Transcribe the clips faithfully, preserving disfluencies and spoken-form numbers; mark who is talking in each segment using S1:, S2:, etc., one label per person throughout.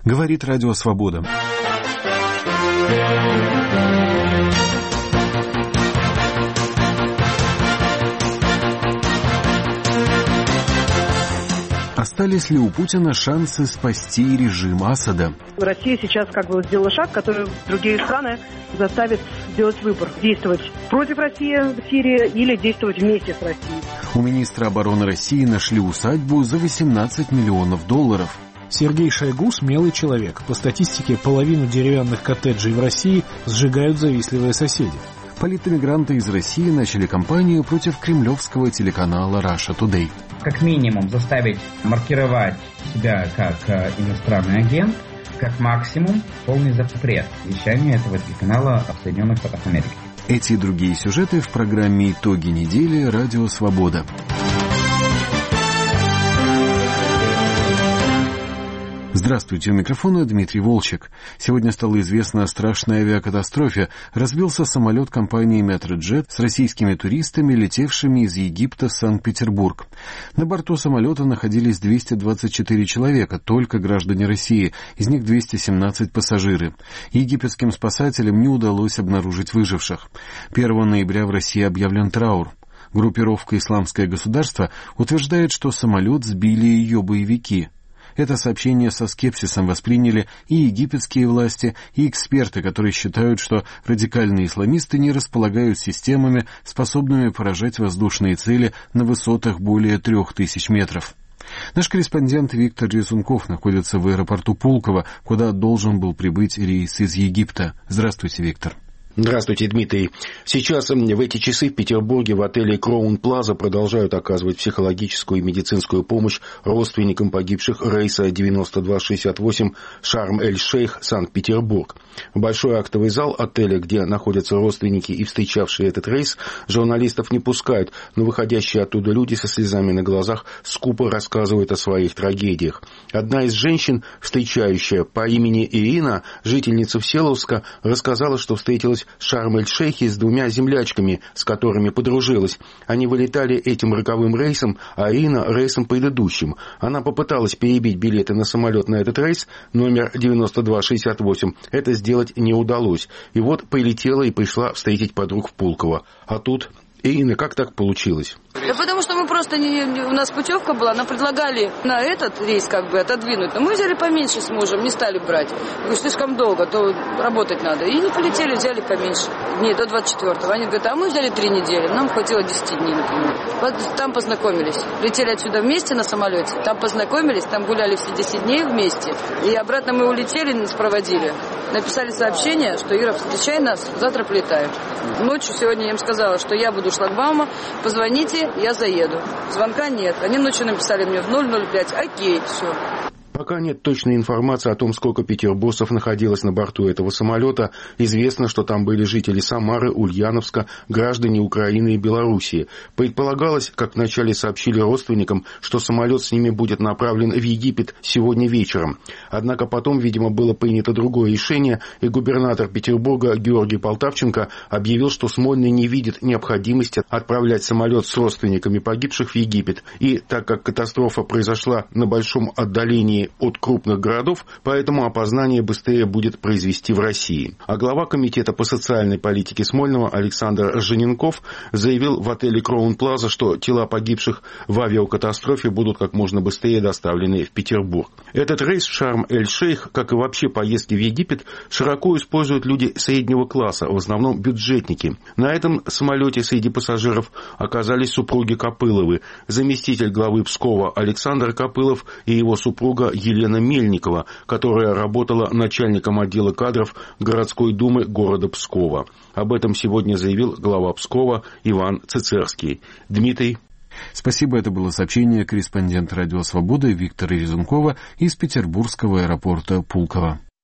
S1: Говорит Радио Свобода. Остались ли у Путина шансы спасти режим Асада?
S2: Россия сейчас как бы сделала шаг, который другие страны заставит сделать выбор. Действовать против России в Сирии или действовать вместе с Россией.
S1: У министра обороны России нашли усадьбу за восемнадцать миллионов долларов.
S3: Сергей Шойгу – смелый человек. По статистике, половину деревянных коттеджей в России сжигают завистливые соседи.
S1: Политэмигранты из России начали кампанию против кремлевского телеканала Russia Today.
S4: Как минимум заставить маркировать себя как иностранный агент, как максимум полный запрет вещания этого телеканала в Соединенных Штатах Америки.
S1: Эти и другие сюжеты в программе «Итоги недели» Радио Свобода. Здравствуйте, у микрофона Дмитрий Волчек. Сегодня стало известно о страшной авиакатастрофе. Разбился самолет компании «Метроджет» с российскими туристами, летевшими из Египта в Санкт-Петербург. На борту самолета находились двести двадцать четыре человека, только граждане России, из них двести семнадцать пассажиры. Египетским спасателям не удалось обнаружить выживших. первого ноября в России объявлен траур. Группировка «Исламское государство» утверждает, что самолет сбили ее боевики. Это сообщение со скепсисом восприняли и египетские власти, и эксперты, которые считают, что радикальные исламисты не располагают системами, способными поражать воздушные цели на высотах более трех тысяч метров. Наш корреспондент Виктор Резунков находится в аэропорту Пулково, куда должен был прибыть рейс из Египта. Здравствуйте, Виктор.
S5: Здравствуйте, Дмитрий. Сейчас в эти часы в Петербурге в отеле Кроун Плаза продолжают оказывать психологическую и медицинскую помощь родственникам погибших рейса девяносто два шестьдесят восемь Шарм-эль-Шейх, Санкт-Петербург. В большой актовый зал отеля, где находятся родственники и встречавшие этот рейс, журналистов не пускают, но выходящие оттуда люди со слезами на глазах скупо рассказывают о своих трагедиях. Одна из женщин, встречающая по имени Ирина, жительница Всеволожска, рассказала, что встретилась в Шарм-эль-Шейхе с двумя землячками, с которыми подружилась. Они вылетали этим роковым рейсом, а Ирина рейсом предыдущим. Она попыталась перебить билеты на самолет на этот рейс, номер девяносто два шестьдесят восемь. Это сделать не удалось. И вот прилетела и пришла встретить подруг в Пулково. А тут... Ирина, как так получилось?
S6: Да потому что мы просто, не, не, у нас путевка была, нам предлагали на этот рейс как бы отодвинуть, но мы взяли поменьше с мужем, не стали брать. Говорю, слишком долго, то работать надо. И не полетели, взяли поменьше. Дней до двадцать четвёртого. Они говорят, а мы взяли три недели, нам хватило десять дней, например. Вот там познакомились. Летели отсюда вместе на самолете, там познакомились, там гуляли все десять дней вместе. И обратно мы улетели, нас проводили. Написали сообщение, что Ира, встречай нас, завтра прилетаем. Ночью сегодня я им сказала, что я буду шлагбаума, позвоните, я заеду. Звонка нет. Они ночью написали мне в ноль ноль пять. Окей, все.
S5: Пока нет точной информации о том, сколько петербуржцев находилось на борту этого самолета. Известно, что там были жители Самары, Ульяновска, граждане Украины и Белоруссии. Предполагалось, как вначале сообщили родственникам, что самолет с ними будет направлен в Египет сегодня вечером. Однако потом, видимо, было принято другое решение, и губернатор Петербурга Георгий Полтавченко объявил, что Смольный не видит необходимости отправлять самолет с родственниками погибших в Египет. И так как катастрофа произошла на большом отдалении от крупных городов, поэтому опознание быстрее будет произвести в России. А глава комитета по социальной политике Смольного Александр Жененков заявил в отеле Кроун Плаза, что тела погибших в авиакатастрофе будут как можно быстрее доставлены в Петербург. Этот рейс в Шарм-эль-Шейх, как и вообще поездки в Египет, широко используют люди среднего класса, в основном бюджетники. На этом самолете среди пассажиров оказались супруги Копыловы, заместитель главы Пскова Александр Копылов и его супруга Елена Мельникова, которая работала начальником отдела кадров городской думы города Пскова. Об этом сегодня заявил глава Пскова Иван Цицерский. Дмитрий.
S1: Спасибо, это было сообщение корреспондента Радио Свободы Виктора Резункова из петербургского аэропорта Пулково.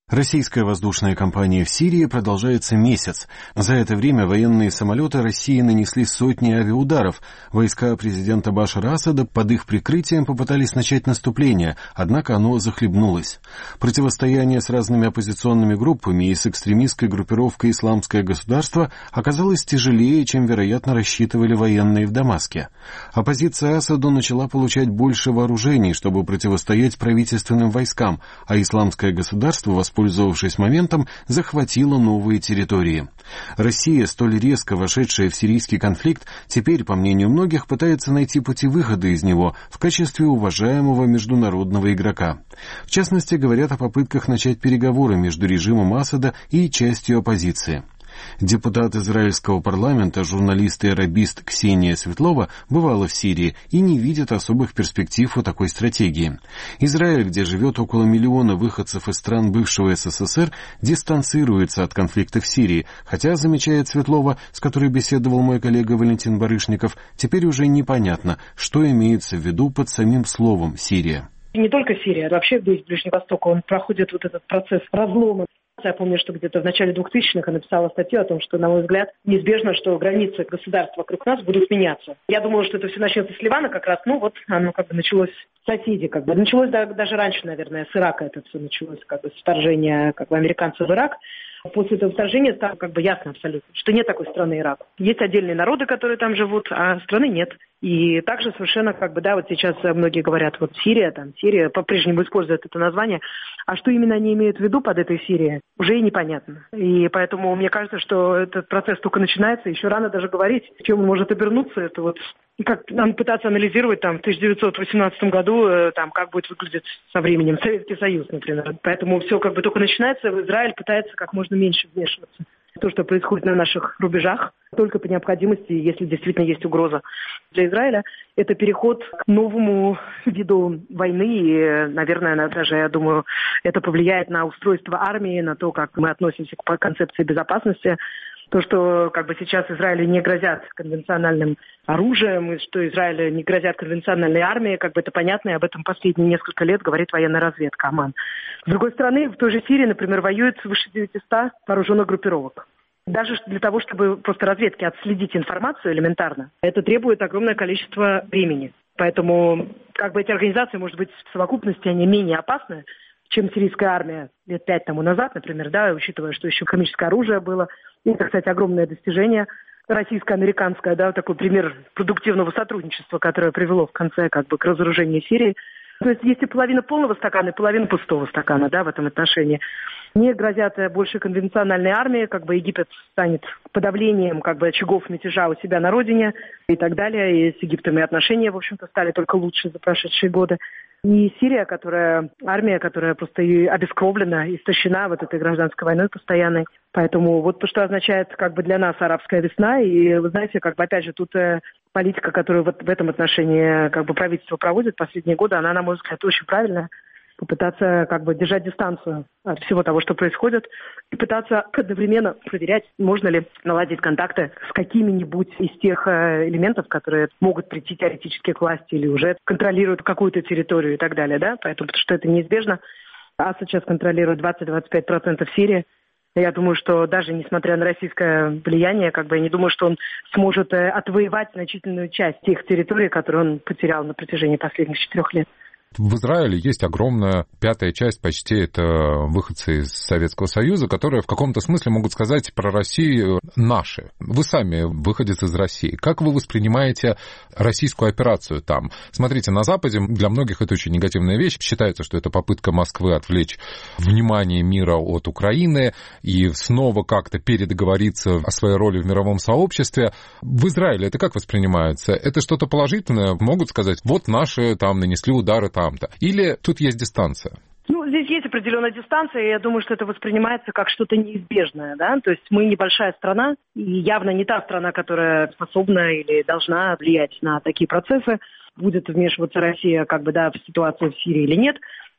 S1: Российская воздушная кампания в Сирии продолжается месяц. За это время военные самолеты России нанесли сотни авиаударов. Войска президента Башара Асада под их прикрытием попытались начать наступление, однако оно захлебнулось. Противостояние с разными оппозиционными группами и с экстремистской группировкой «Исламское государство» оказалось тяжелее, чем, вероятно, рассчитывали военные в Дамаске. Оппозиция Асаду начала получать больше вооружений, чтобы противостоять правительственным войскам, а «Исламское государство», воспользовавшись моментом, захватила новые территории. Россия, столь резко вошедшая в сирийский конфликт, теперь, по мнению многих, пытается найти пути выхода из него в качестве уважаемого международного игрока. В частности, говорят о попытках начать переговоры между режимом Асада и частью оппозиции. Депутат израильского парламента, журналист и арабист Ксения Светлова бывала в Сирии и не видит особых перспектив у такой стратегии. Израиль, где живет около миллиона выходцев из стран бывшего СССР, дистанцируется от конфликта в Сирии, хотя, замечает Светлова, с которой беседовал мой коллега Валентин Барышников, теперь уже непонятно, что имеется в виду под самим словом «Сирия».
S2: Не только Сирия, а вообще весь Ближний Восток, он проходит вот этот процесс разлома. Я помню, что где-то в начале двухтысячных я написала статью о том, что, на мой взгляд, неизбежно, что границы государств вокруг нас будут меняться. Я думала, что это все начнется с Ливана как раз, ну вот оно как бы началось с соседей, как бы. Началось да, даже раньше, наверное, с Ирака это все началось, как бы, с вторжения как бы, американцев в Ирак. После этого вторжения стало как бы ясно абсолютно, что нет такой страны Ирак. Есть отдельные народы, которые там живут, а страны нет. И также совершенно, как бы, да, вот сейчас многие говорят, вот Сирия, там, Сирия по-прежнему использует это название, а что именно они имеют в виду под этой Сирией, уже и непонятно. И поэтому мне кажется, что этот процесс только начинается, еще рано даже говорить, в чем он может обернуться, это вот, и как нам пытаться анализировать, там, в тысяча девятьсот восемнадцатом году, там, как будет выглядеть со временем Советский Союз, например. Поэтому все как бы только начинается, Израиль пытается как можно меньше вмешиваться. То, что происходит на наших рубежах, только по необходимости, если действительно есть угроза для Израиля, это переход к новому виду войны. И, наверное, даже, я думаю, это повлияет на устройство армии, на то, как мы относимся к концепции безопасности. То, что как бы сейчас Израилю не грозят конвенциональным оружием, и что Израилю не грозят конвенциональной армией, как бы это понятно, и об этом последние несколько лет говорит военная разведка ОМАН. С другой стороны, в той же Сирии, например, воюет свыше девятисот вооруженных группировок. Даже для того, чтобы просто разведке отследить информацию элементарно, это требует огромное количество времени. Поэтому как бы эти организации, может быть, в совокупности они менее опасны, чем сирийская армия лет пять тому назад, например, да, учитывая, что еще химическое оружие было. И это, кстати, огромное достижение российско-американское, да, такой пример продуктивного сотрудничества, которое привело в конце как бы к разоружению Сирии. То есть есть и половина полного стакана, и половина пустого стакана, да, в этом отношении. Не грозят больше конвенциональной армии, как бы Египет станет подавлением как бы очагов мятежа у себя на родине и так далее. И с Египтом и отношения, в общем-то, стали только лучше за прошедшие годы. И Сирия, которая, армия, которая просто и обескровлена, истощена вот этой гражданской войной постоянной. Поэтому вот то, что означает как бы для нас арабская весна. И вы знаете, как бы опять же тут политика, которую вот в этом отношении как бы правительство проводит последние годы, она, на мой взгляд, очень правильная. Попытаться как бы держать дистанцию от всего того, что происходит, и пытаться одновременно проверять, можно ли наладить контакты с какими-нибудь из тех элементов, которые могут прийти теоретически к власти или уже контролируют какую-то территорию и так далее, да, поэтому, потому что это неизбежно. Асад сейчас контролирует двадцать-двадцать пять процентов Сирии. Я думаю, что даже несмотря на российское влияние, как бы я не думаю, что он сможет отвоевать значительную часть тех территорий, которые он потерял на протяжении последних четырех лет.
S7: В Израиле есть огромная пятая часть, почти это выходцы из Советского Союза, которые в каком-то смысле могут сказать про Россию наши. Вы сами выходец из России. Как вы воспринимаете российскую операцию там? Смотрите, на Западе для многих это очень негативная вещь. Считается, что это попытка Москвы отвлечь внимание мира от Украины и снова как-то передоговориться о своей роли в мировом сообществе. В Израиле это как воспринимается? Это что-то положительное? Могут сказать, вот наши там нанесли удары там. Или тут есть дистанция?
S2: Ну, здесь есть определенная дистанция, и я думаю, что это воспринимается как что-то неизбежное, да, то есть мы небольшая страна, и явно не та страна, которая способна или должна влиять на такие процессы, будет вмешиваться Россия, как бы, да, в ситуацию в Сирии или нет.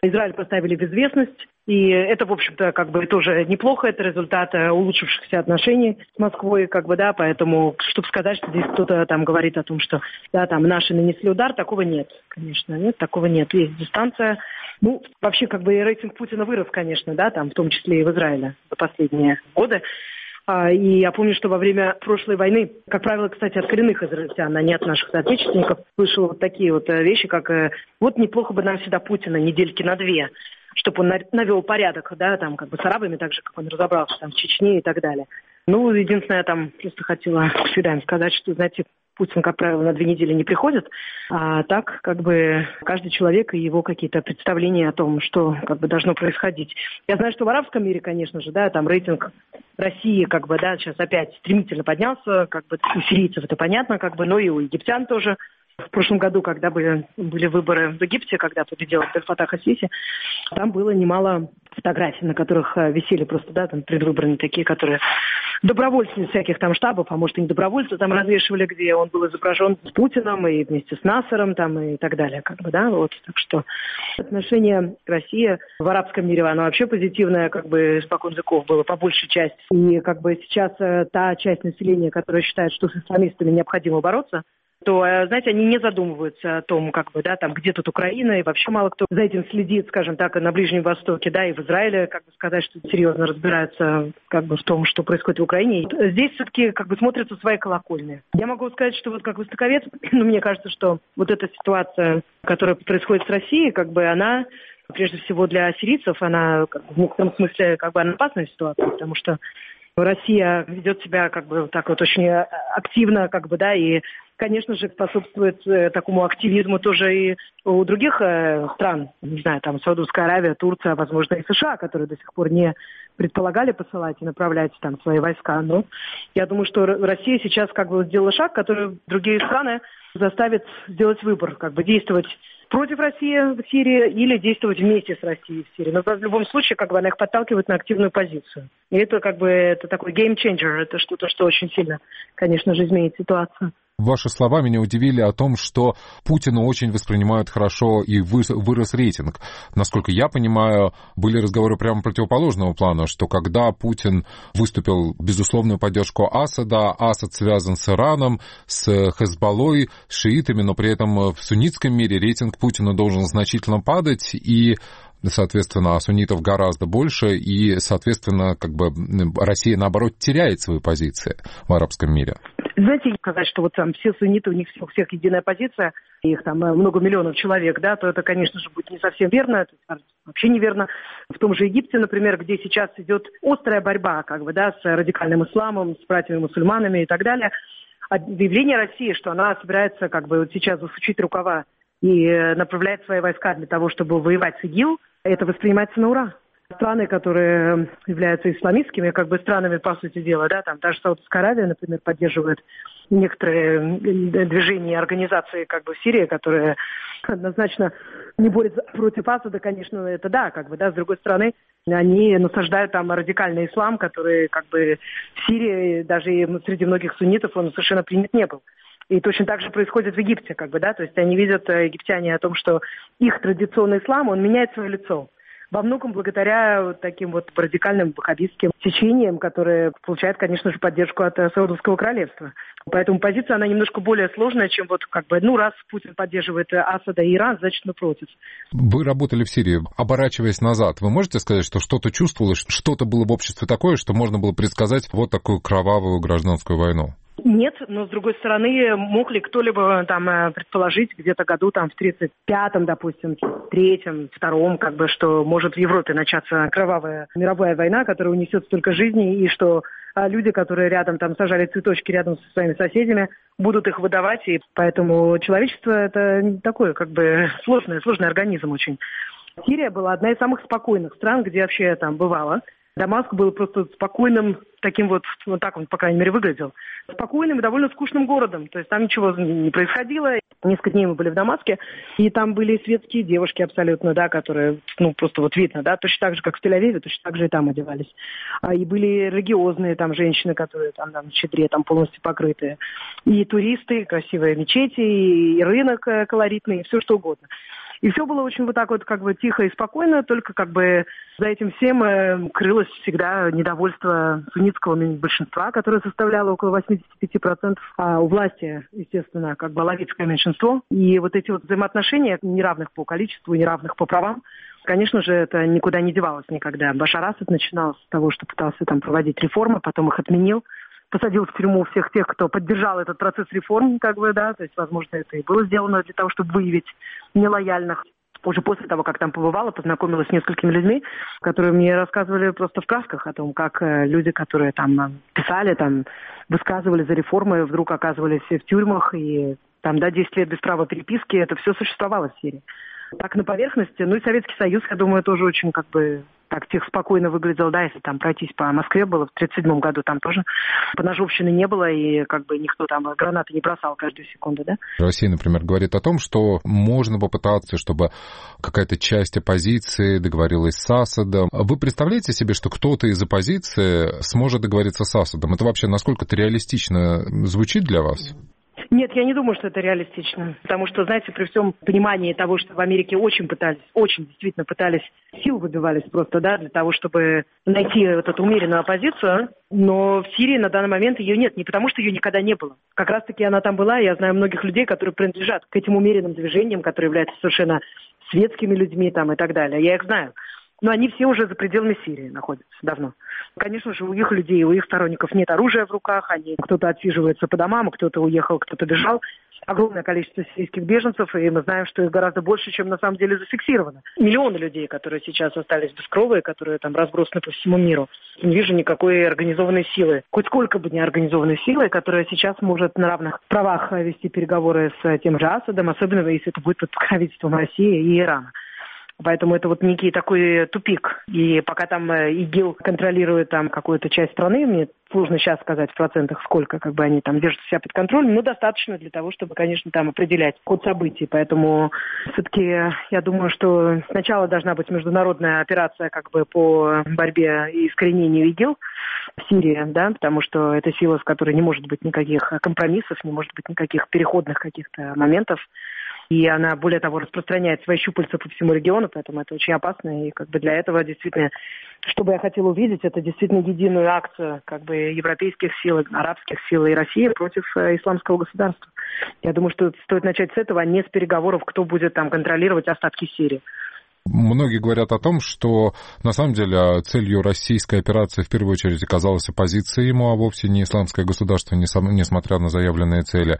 S2: Израиль поставили в известность, и это, в общем-то, как бы тоже неплохо, это результат улучшившихся отношений с Москвой, как бы, да, поэтому, чтобы сказать, что здесь кто-то там говорит о том, что, да, там, наши нанесли удар, такого нет, конечно, нет, такого нет, есть дистанция. Ну, вообще, как бы, и рейтинг Путина вырос, конечно, да, там, в том числе и в Израиле за последние годы. И я помню, что во время прошлой войны, как правило, кстати, от коренных израильтян, а не от наших соотечественников, слышала вот такие вот вещи, как вот неплохо бы нам сюда Путина недельки на две, чтобы он навел порядок, да, там, как бы с арабами, так же, как он разобрался там в Чечне и так далее. Ну, единственное, я там просто хотела всегда им сказать, что, знаете, Путин, как правило, на две недели не приходит, а так, как бы, каждый человек и его какие-то представления о том, что, как бы, должно происходить. Я знаю, что в арабском мире, конечно же, да, там рейтинг России, как бы, да, сейчас опять стремительно поднялся, как бы, у сирийцев это понятно, как бы, но и у египтян тоже. В прошлом году, когда были, были выборы в Египте, когда победил Абдель-Фатах ас-Сиси, там было немало фотографий, на которых висели просто, да, там предвыборные такие, которые добровольцы из всяких там штабов, а может и не добровольцы, там развешивали, где он был изображен с Путиным и вместе с Насером там и так далее, как бы, да, вот, так что отношение к России в арабском мире, оно вообще позитивное, как бы, испокон веков было по большей части, и как бы сейчас та часть населения, которая считает, что с исламистами необходимо бороться, то, знаете, они не задумываются о том, как бы, да, там, где тут Украина, и вообще мало кто за этим следит, скажем так, и на Ближнем Востоке, да, и в Израиле, как бы сказать, что серьезно разбираются, как бы, в том, что происходит в Украине. И здесь все-таки, как бы, смотрятся свои колокольни. Я могу сказать, что вот как востоковед, ну, мне кажется, что вот эта ситуация, которая происходит с Россией, как бы, она, прежде всего для сирийцев, она, как бы, в некотором смысле, как бы, она опасная ситуация, потому что Россия ведет себя, как бы, так вот очень активно, как бы, да, и, конечно же, способствует э, такому активизму тоже и у других э, стран, не знаю, там, Саудовская Аравия, Турция, возможно, и США, которые до сих пор не предполагали посылать и направлять там свои войска. Но я думаю, что Россия сейчас, как бы, сделала шаг, который другие страны заставит сделать выбор, как бы, действовать против России в Сирии или действовать вместе с Россией в Сирии. Но в любом случае, как бы, она их подталкивает на активную позицию. И это, как бы, это такой game changer, это что-то, что очень сильно, конечно же, изменит ситуацию.
S7: Ваши слова меня удивили о том, что Путина очень воспринимают хорошо и вырос рейтинг. Насколько я понимаю, были разговоры прямо противоположного плана, что когда Путин выступил в безусловную поддержку Асада, Асад связан с Ираном, с Хезболлой, с шиитами, но при этом в суннитском мире рейтинг Путина должен значительно падать, и соответственно, суннитов гораздо больше, и, соответственно, как бы Россия, наоборот, теряет свои позиции в арабском мире.
S2: Знаете, сказать, что вот там все сунниты, у них у всех единая позиция, их там много миллионов человек, да, то это, конечно же, будет не совсем верно, это вообще неверно. В том же Египте, например, где сейчас идет острая борьба, как бы, да, с радикальным исламом, с братьями-мусульманами и так далее, объявление России, что она собирается, как бы, вот сейчас засучить рукава и направляет свои войска для того, чтобы воевать с ИГИЛ, это воспринимается на ура. Страны, которые являются исламистскими, как бы, странами, по сути дела, да, там даже Саудовская Аравия, например, поддерживает некоторые движения и организации, как бы, в Сирии, которые однозначно не борются против Асада, конечно, это да, как бы, да, с другой стороны, они насаждают там радикальный ислам, который, как бы, в Сирии, даже и среди многих суннитов, он совершенно принят не был. И точно так же происходит в Египте, как бы, да, то есть они видят, египтяне, о том, что их традиционный ислам, он меняет свое лицо. Во многом благодаря вот таким вот радикальным ваххабистским течениям, которые получают, конечно же, поддержку от Саудовского королевства. Поэтому позиция, она немножко более сложная, чем вот, как бы, ну, раз Путин поддерживает Асада и Иран, значит, мы против.
S7: Вы работали в Сирии. Оборачиваясь назад, вы можете сказать, что что-то чувствовалось, что-то было в обществе такое, что можно было предсказать вот такую кровавую гражданскую войну?
S2: Нет, но, с другой стороны, мог ли кто-либо там предположить где-то году там в тридцать пятом, допустим, третьем, втором, как бы, что может в Европе начаться кровавая мировая война, которая унесет столько жизней, и что люди, которые рядом там сажали цветочки рядом со своими соседями, будут их выдавать, и поэтому человечество это такой, как бы, сложный, сложный организм очень. Сирия была одна из самых спокойных стран, где вообще я там бывала. Дамаск был просто спокойным, таким вот, вот так он, по крайней мере, выглядел. Спокойным и довольно скучным городом. То есть там ничего не происходило. Несколько дней мы были в Дамаске, и там были светские девушки абсолютно, да, которые, ну, просто вот видно, да, точно так же, как в Тель-Авиве, точно так же и там одевались. А, и были религиозные там женщины, которые там, там в чадре, там полностью покрытые. И туристы, и красивые мечети, и рынок колоритный, и все что угодно. И все было очень вот так вот как бы тихо и спокойно, только как бы за этим всем э, крылось всегда недовольство суннитского большинства, которое составляло около восемьдесят пять процентов, а у власти, естественно, как бы алавитское меньшинство. И вот эти вот взаимоотношения, неравных по количеству, неравных по правам, конечно же, это никуда не девалось никогда. Башар Асад начинал с того, что пытался там проводить реформы, потом их отменил, посадил в тюрьму всех тех, кто поддержал этот процесс реформ, как бы, да, то есть, возможно, это и было сделано для того, чтобы выявить нелояльных. Уже после того, как там побывала, познакомилась с несколькими людьми, которые мне рассказывали просто в красках о том, как люди, которые там писали, там, высказывали за реформы, вдруг оказывались в тюрьмах, и там, да, десять лет без права переписки, это все существовало в Сирии. Так, на поверхности, ну и Советский Союз, я думаю, тоже очень как бы так тихо, спокойно выглядел, да, если там пройтись по Москве было в тридцать седьмом году, там тоже поножовщины не было, и как бы никто там гранаты не бросал каждую секунду, да.
S7: Россия, например, говорит о том, что можно попытаться, чтобы какая-то часть оппозиции договорилась с Асадом. Вы представляете себе, что кто-то из оппозиции сможет договориться с Асадом? Это вообще насколько это реалистично звучит для вас?
S2: Нет, я не думаю, что это реалистично. Потому что, знаете, при всем понимании того, что в Америке очень пытались, очень действительно пытались, сил выбивались просто, да, для того, чтобы найти вот эту умеренную оппозицию. Но в Сирии на данный момент ее нет. Не потому, что ее никогда не было. Как раз-таки она там была, и я знаю многих людей, которые принадлежат к этим умеренным движениям, которые являются совершенно светскими людьми там и так далее. Я их знаю. Но они все уже за пределами Сирии находятся давно. Конечно же, у их людей, у их сторонников нет оружия в руках, они кто-то отсиживается по домам, кто-то уехал, кто-то бежал. Огромное количество сирийских беженцев, и мы знаем, что их гораздо больше, чем на самом деле зафиксировано. Миллионы людей, которые сейчас остались без крова, которые там разбросаны по всему миру. Не вижу никакой организованной силы, хоть сколько бы ни организованной силы, которая сейчас может на равных правах вести переговоры с тем же Асадом, особенно если это будет под покровительством России и Ирана. Поэтому это вот некий такой тупик. И пока там ИГИЛ контролирует там какую-то часть страны, мне сложно сейчас сказать в процентах, сколько как бы они там держат себя под контролем, но достаточно для того, чтобы, конечно, там определять ход событий. Поэтому все-таки я думаю, что сначала должна быть международная операция как бы по борьбе и искоренению ИГИЛ в Сирии, да, потому что это сила, с которой не может быть никаких компромиссов, не может быть никаких переходных каких-то моментов. И она, более того, распространяет свои щупальца по всему региону, поэтому это очень опасно. И как бы для этого действительно, что бы я хотела увидеть, это действительно единую акцию как бы европейских сил, арабских сил и России против исламского государства. Я думаю, что стоит начать с этого, а не с переговоров, кто будет там контролировать остатки Сирии.
S7: Многие говорят о том, что на самом деле целью российской операции в первую очередь оказалась оппозиция ему, а вовсе не исламское государство, несмотря на заявленные цели.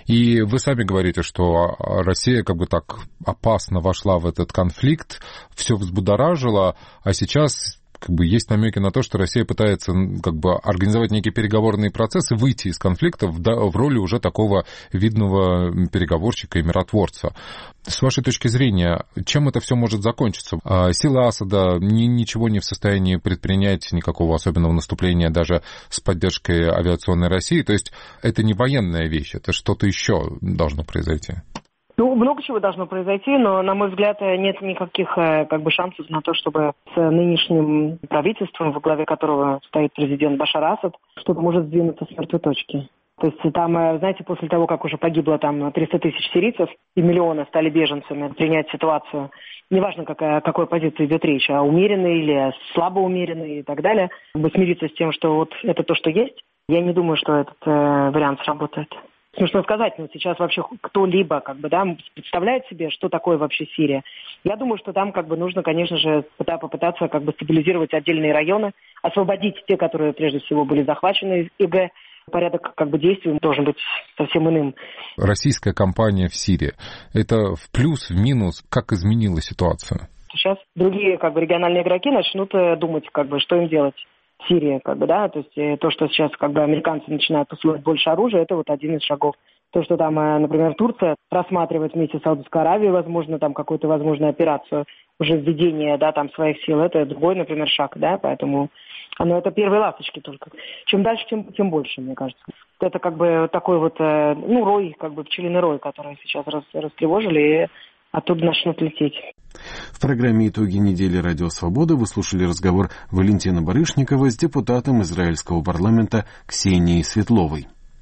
S7: И вы сами говорите, что Россия как бы так опасно вошла в этот конфликт, все взбудоражила, а сейчас как бы есть намеки на то, что Россия пытается как бы организовать некий переговорный процесс и выйти из конфликта в, в роли уже такого видного переговорщика и миротворца. С вашей точки зрения, чем это все может закончиться? Силы Асада ни, ничего не в состоянии предпринять, никакого особенного наступления даже с поддержкой авиационной России. То есть это не военная вещь, это что-то еще должно произойти.
S2: Ну, много чего должно произойти, но, на мой взгляд, нет никаких как бы шансов на то, чтобы с нынешним правительством, во главе которого стоит президент Башар Асад, что-то может сдвинуться с мертвой точки. То есть там, знаете, после того, как уже погибло там триста тысяч сирийцев и миллионы стали беженцами, принять ситуацию, неважно, какая, о какой позиции идет речь, а умеренной или слабо умеренной и так далее, смириться с тем, что вот это то, что есть, я не думаю, что этот э, вариант сработает. Смешно сказать, но сейчас вообще кто-либо как бы, да, представляет себе, что такое вообще Сирия. Я думаю, что там как бы нужно, конечно же, попытаться как бы стабилизировать отдельные районы, освободить те, которые прежде всего были захвачены из ИГ. Порядок как бы действий должен быть совсем иным.
S7: Российская кампания в Сирии, это в плюс, в минус, как изменила ситуацию?
S2: Сейчас другие как бы региональные игроки начнут думать, как бы, что им делать. Сирия, как бы, да, то есть то, что сейчас как бы американцы начинают посылать больше оружия, это вот один из шагов. То, что там, например, Турция рассматривает вместе с Саудовской Аравией, возможно, там какую-то возможную операцию, уже введение, да, там своих сил, это другой, например, шаг, да, поэтому, ну, это первые ласточки только. Чем дальше, тем, тем больше, мне кажется. Это как бы такой вот, ну, рой, как бы пчелиный рой, который сейчас рас, растревожили, и оттуда начнут лететь.
S1: В программе «Итоги недели Радио Свобода» вы слушали разговор Валентина Барышникова с депутатом израильского парламента Ксенией Светловой.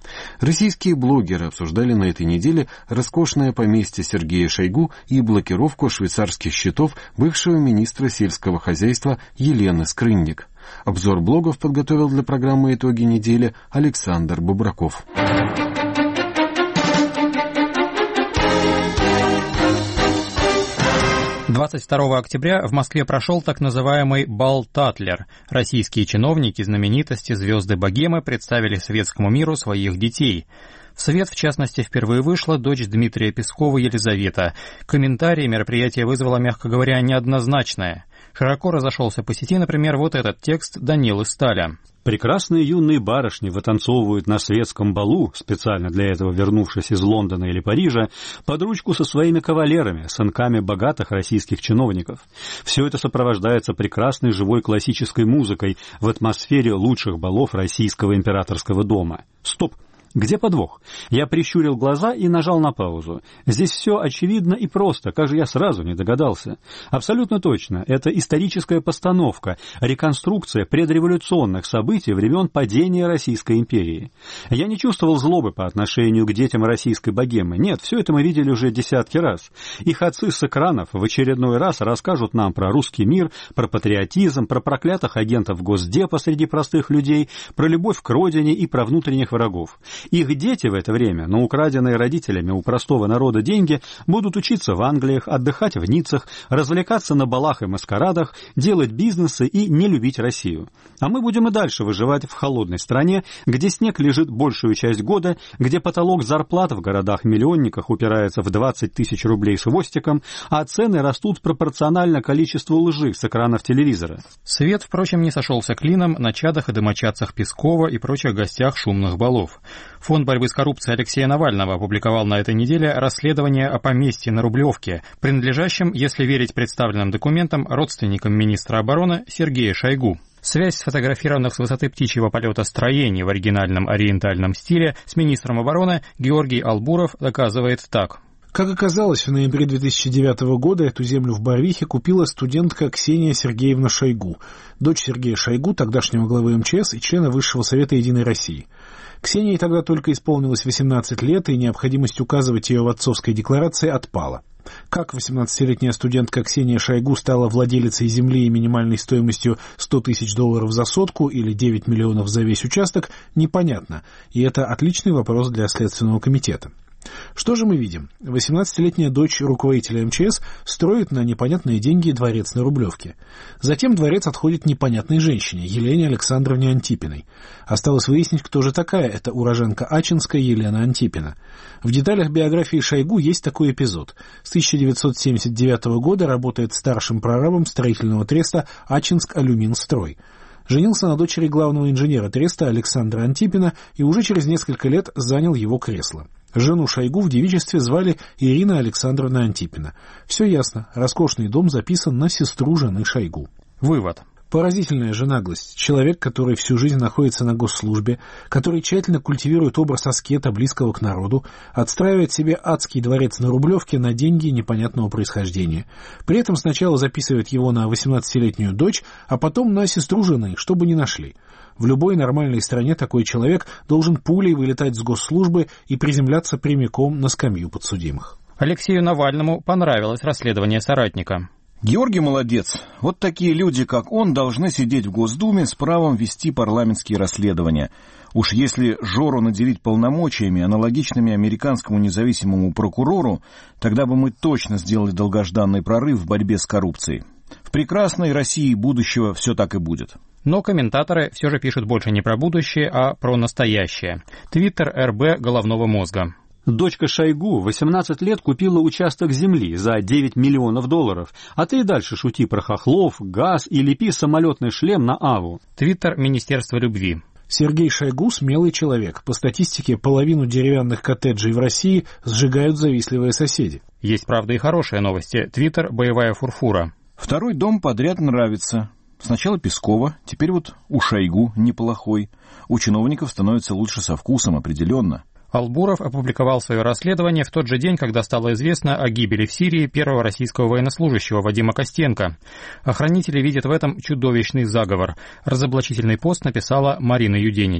S1: Российские блогеры обсуждали на этой неделе роскошное поместье Сергея Шойгу и блокировку швейцарских счетов бывшего министра сельского хозяйства Елены Скрынник. Обзор блогов подготовил для программы «Итоги недели» Александр Бубраков.
S8: двадцать второго октября в Москве прошел так называемый «Бал Татлер». Российские чиновники, знаменитости, звезды богемы представили светскому миру своих детей. В свет, в частности, впервые вышла дочь Дмитрия Пескова Елизавета. Комментарии мероприятия вызвало, мягко говоря, неоднозначное. Широко разошелся по сети, например, вот этот текст Данилы Сталя.
S9: Прекрасные юные барышни вытанцовывают на светском балу, специально для этого вернувшись из Лондона или Парижа, под ручку со своими кавалерами, сынками богатых российских чиновников. Все это сопровождается прекрасной живой классической музыкой в атмосфере лучших балов российского императорского дома. Стоп! Где подвох? Я прищурил глаза и нажал на паузу. Здесь все очевидно и просто, как же я сразу не догадался. Абсолютно точно, это историческая постановка, реконструкция предреволюционных событий времен падения Российской империи. Я не чувствовал злобы по отношению к детям российской богемы. Нет, все это мы видели уже десятки раз. Их отцы с экранов в очередной раз расскажут нам про русский мир, про патриотизм, про проклятых агентов Госдепа среди простых людей, про любовь к родине и про внутренних врагов. Их дети в это время, на украденные родителями у простого народа деньги, будут учиться в Англиях, отдыхать в Ниццах, развлекаться на балах и маскарадах, делать бизнесы и не любить Россию. А мы будем и дальше выживать в холодной стране, где снег лежит большую часть года, где потолок зарплат в городах-миллионниках упирается в двадцать тысяч рублей с хвостиком, а цены растут пропорционально количеству лжи с экранов телевизора.
S8: Свет, впрочем, не сошелся клином на чадах и домочадцах Пескова и прочих гостях шумных балов. Фонд борьбы с коррупцией Алексея Навального опубликовал на этой неделе расследование о поместье на Рублевке, принадлежащем, если верить представленным документам, родственникам министра обороны Сергея Шойгу. Связь сфотографированных с высоты птичьего полета строений в оригинальном ориентальном стиле с министром обороны Георгий Албуров доказывает так.
S3: Как оказалось, в ноябре две тысячи девятого года эту землю в Барвихе купила студентка Ксения Сергеевна Шойгу, дочь Сергея Шойгу, тогдашнего главы эм че эс и члена Высшего совета Единой России. Ксении тогда только исполнилось восемнадцать лет, и необходимость указывать ее в отцовской декларации отпала. Как восемнадцатилетняя студентка Ксения Шойгу стала владелицей земли и минимальной стоимостью сто тысяч долларов за сотку или девять миллионов за весь участок, непонятно, и это отличный вопрос для Следственного комитета. Что же мы видим? восемнадцатилетняя дочь руководителя эм че эс строит на непонятные деньги дворец на Рублевке. Затем дворец отходит непонятной женщине, Елене Александровне Антипиной. Осталось выяснить, кто же такая эта уроженка Ачинска Елена Антипина. В деталях биографии Шойгу есть такой эпизод. С тысяча девятьсот семьдесят девятого года работает старшим прорабом строительного треста «Ачинск-Алюминстрой». Женился на дочери главного инженера треста Александра Антипина и уже через несколько лет занял его кресло. Жену Шойгу в девичестве звали Ирина Александровна Антипина. Все ясно, роскошный дом записан на сестру жены Шойгу.
S8: Вывод.
S3: Поразительная же наглость. Человек, который всю жизнь находится на госслужбе, который тщательно культивирует образ аскета, близкого к народу, отстраивает себе адский дворец на Рублевке на деньги непонятного происхождения. При этом сначала записывает его на восемнадцатилетнюю дочь, а потом на сестру жены, чтобы не нашли. В любой нормальной стране такой человек должен пулей вылетать с госслужбы и приземляться прямиком на скамью подсудимых.
S8: Алексею Навальному понравилось расследование соратника.
S10: Георгий молодец. Вот такие люди, как он, должны сидеть в Госдуме с правом вести парламентские расследования. Уж если Жору наделить полномочиями, аналогичными американскому независимому прокурору, тогда бы мы точно сделали долгожданный прорыв в борьбе с коррупцией. В прекрасной России будущего все так и будет.
S8: Но комментаторы все же пишут больше не про будущее, а про настоящее. Твиттер эр бэ головного мозга.
S9: Дочка Шойгу восемнадцать лет купила участок земли за девять миллионов долларов, а ты и дальше шути про хохлов, газ и лепи самолетный шлем на Аву.
S8: Твиттер Министерства любви.
S3: Сергей Шойгу – смелый человек. По статистике, половину деревянных коттеджей в России сжигают завистливые соседи.
S8: Есть, правда, и хорошие новости. Твиттер «Боевая фурфура».
S10: Второй дом подряд нравится. Сначала Пескова, теперь вот у Шойгу неплохой. У чиновников становится лучше со вкусом, определенно.
S8: Албуров опубликовал свое расследование в тот же день, когда стало известно о гибели в Сирии первого российского военнослужащего Вадима Костенко. Охранители видят в этом чудовищный заговор. Разоблачительный пост написала Марина Юденич.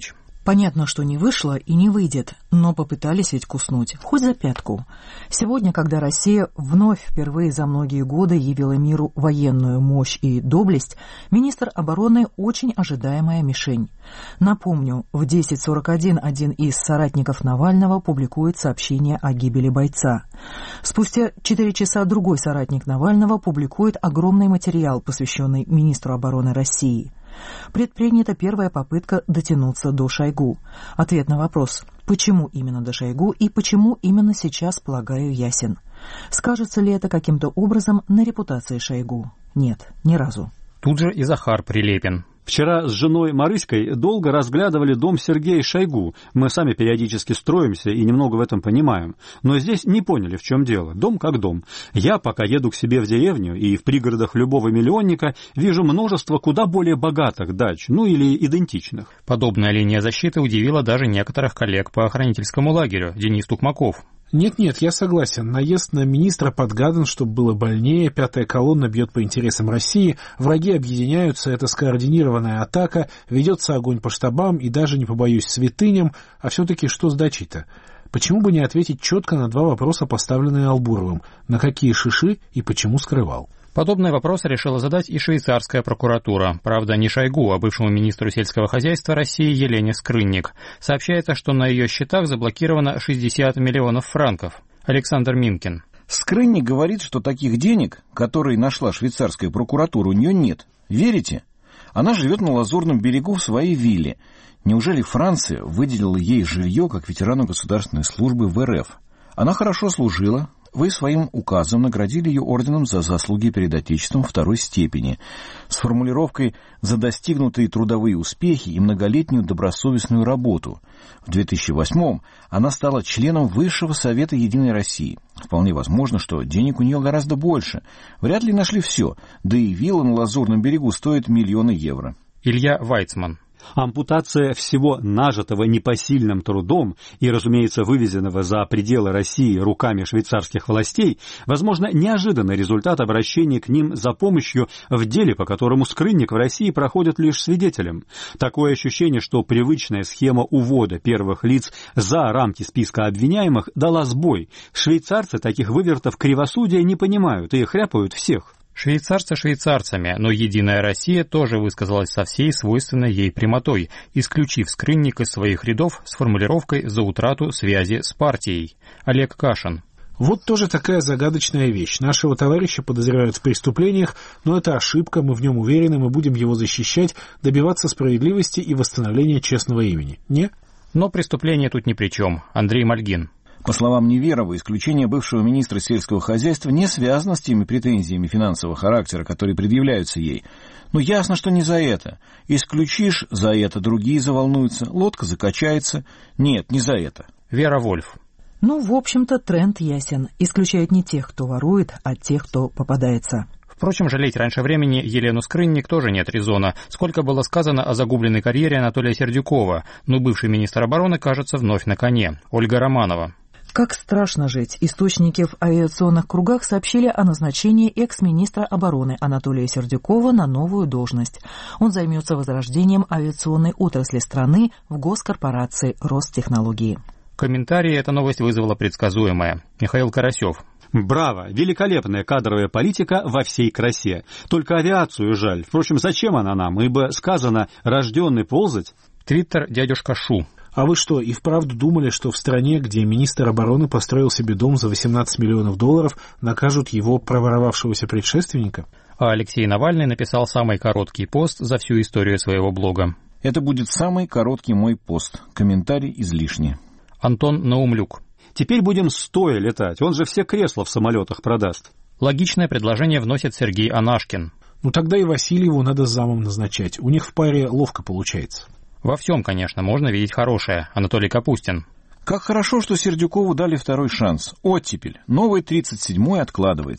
S11: Понятно, что не вышло и не выйдет, но попытались ведь куснуть, хоть за пятку. Сегодня, когда Россия вновь впервые за многие годы явила миру военную мощь и доблесть, министр обороны очень ожидаемая мишень. Напомню, в десять сорок один один из соратников Навального публикует сообщение о гибели бойца. Спустя четыре часа другой соратник Навального публикует огромный материал, посвященный министру обороны России. Предпринята первая попытка дотянуться до Шойгу. Ответ на вопрос, почему именно до Шойгу и почему именно сейчас, полагаю, ясен. Скажется ли это каким-то образом на репутации Шойгу? Нет, ни разу.
S8: Тут же и Захар Прилепин.
S9: Вчера с женой Марыськой долго разглядывали дом Сергея Шойгу. Мы сами периодически строимся и немного в этом понимаем. Но здесь не поняли, в чем дело. Дом как дом. Я, пока еду к себе в деревню и в пригородах любого миллионника, вижу множество куда более богатых дач, ну или идентичных.
S8: Подобная линия защиты удивила даже некоторых коллег по охранительскому лагерю. Денис Тукмаков.
S3: Нет-нет, я согласен. Наезд на министра подгадан, чтобы было больнее, пятая колонна бьет по интересам России, враги объединяются, это скоординированная атака, ведется огонь по штабам и даже, не побоюсь, святыням, а все-таки что с дачей-то? Почему бы не ответить четко на два вопроса, поставленные Албуровым? На какие шиши и почему скрывал?
S8: Подобный вопрос решила задать и швейцарская прокуратура. Правда, не Шойгу, а бывшему министру сельского хозяйства России Елене Скрынник. Сообщается, что на ее счетах заблокировано шестьдесят миллионов франков. Александр Минкин.
S10: Скрынник говорит, что таких денег, которые нашла швейцарская прокуратура, у нее нет. Верите? Она живет на Лазурном берегу в своей вилле. Неужели Франция выделила ей жилье как ветерану государственной службы в эр эф? Она хорошо служила. Вы своим указом наградили ее орденом за заслуги перед Отечеством второй степени с формулировкой «за достигнутые трудовые успехи и многолетнюю добросовестную работу». В две тысячи восьмом она стала членом Высшего Совета Единой России. Вполне возможно, что денег у нее гораздо больше. Вряд ли нашли все, да и вилла на Лазурном берегу стоит миллионы евро.
S8: Илья Вайцман.
S9: Ампутация всего нажитого непосильным трудом и, разумеется, вывезенного за пределы России руками швейцарских властей, возможно, неожиданный результат обращения к ним за помощью в деле, по которому Скрынник в России проходит лишь свидетелем. Такое ощущение, что привычная схема увода первых лиц за рамки списка обвиняемых дала сбой. Швейцарцы таких вывертов кривосудия не понимают и хряпают всех.
S8: Швейцарцы швейцарцами, но «Единая Россия» тоже высказалась со всей свойственной ей прямотой, исключив Скрынник из своих рядов с формулировкой «за утрату связи с партией». Олег Кашин.
S3: Вот тоже такая загадочная вещь. Нашего товарища подозревают в преступлениях, но это ошибка, мы в нем уверены, мы будем его защищать, добиваться справедливости и восстановления честного имени. Не?
S8: Но преступление тут ни при чем. Андрей Мальгин.
S10: По словам Неверова, исключение бывшего министра сельского хозяйства не связано с теми претензиями финансового характера, которые предъявляются ей. Но ясно, что не за это. Исключишь, за это другие заволнуются, лодка закачается. Нет, не за это.
S8: Вера Вольф.
S11: Ну, в общем-то, тренд ясен. Исключают не тех, кто ворует, а тех, кто попадается.
S8: Впрочем, жалеть раньше времени Елену Скрынник тоже нет резона. Сколько было сказано о загубленной карьере Анатолия Сердюкова, но бывший министр обороны, кажется, вновь на коне. Ольга Романова.
S11: Как страшно жить. Источники в авиационных кругах сообщили о назначении экс-министра обороны Анатолия Сердюкова на новую должность. Он займется возрождением авиационной отрасли страны в госкорпорации Ростехнологии.
S8: Комментарии эта новость вызвала предсказуемая. Михаил Карасев.
S9: Браво! Великолепная кадровая политика во всей красе. Только авиацию жаль. Впрочем, зачем она нам? Ибо сказано «рожденный ползать».
S8: Твиттер дядюшка Шу.
S3: А вы что, и вправду думали, что в стране, где министр обороны построил себе дом за восемнадцать миллионов долларов, накажут его проворовавшегося предшественника?
S8: А Алексей Навальный написал самый короткий пост за всю историю своего блога.
S10: Это будет самый короткий мой пост. Комментарий излишний.
S8: Антон Наумлюк.
S9: Теперь будем стоя летать, он же все кресла в самолетах продаст.
S8: Логичное предложение вносит Сергей Анашкин.
S3: Ну тогда и Васильеву надо замом назначать. У них в паре ловко получается.
S8: Во всем, конечно, можно видеть хорошее. Анатолий Капустин.
S10: Как хорошо, что Сердюкову дали второй шанс. Оттепель. Новый тридцать седьмой откладывается.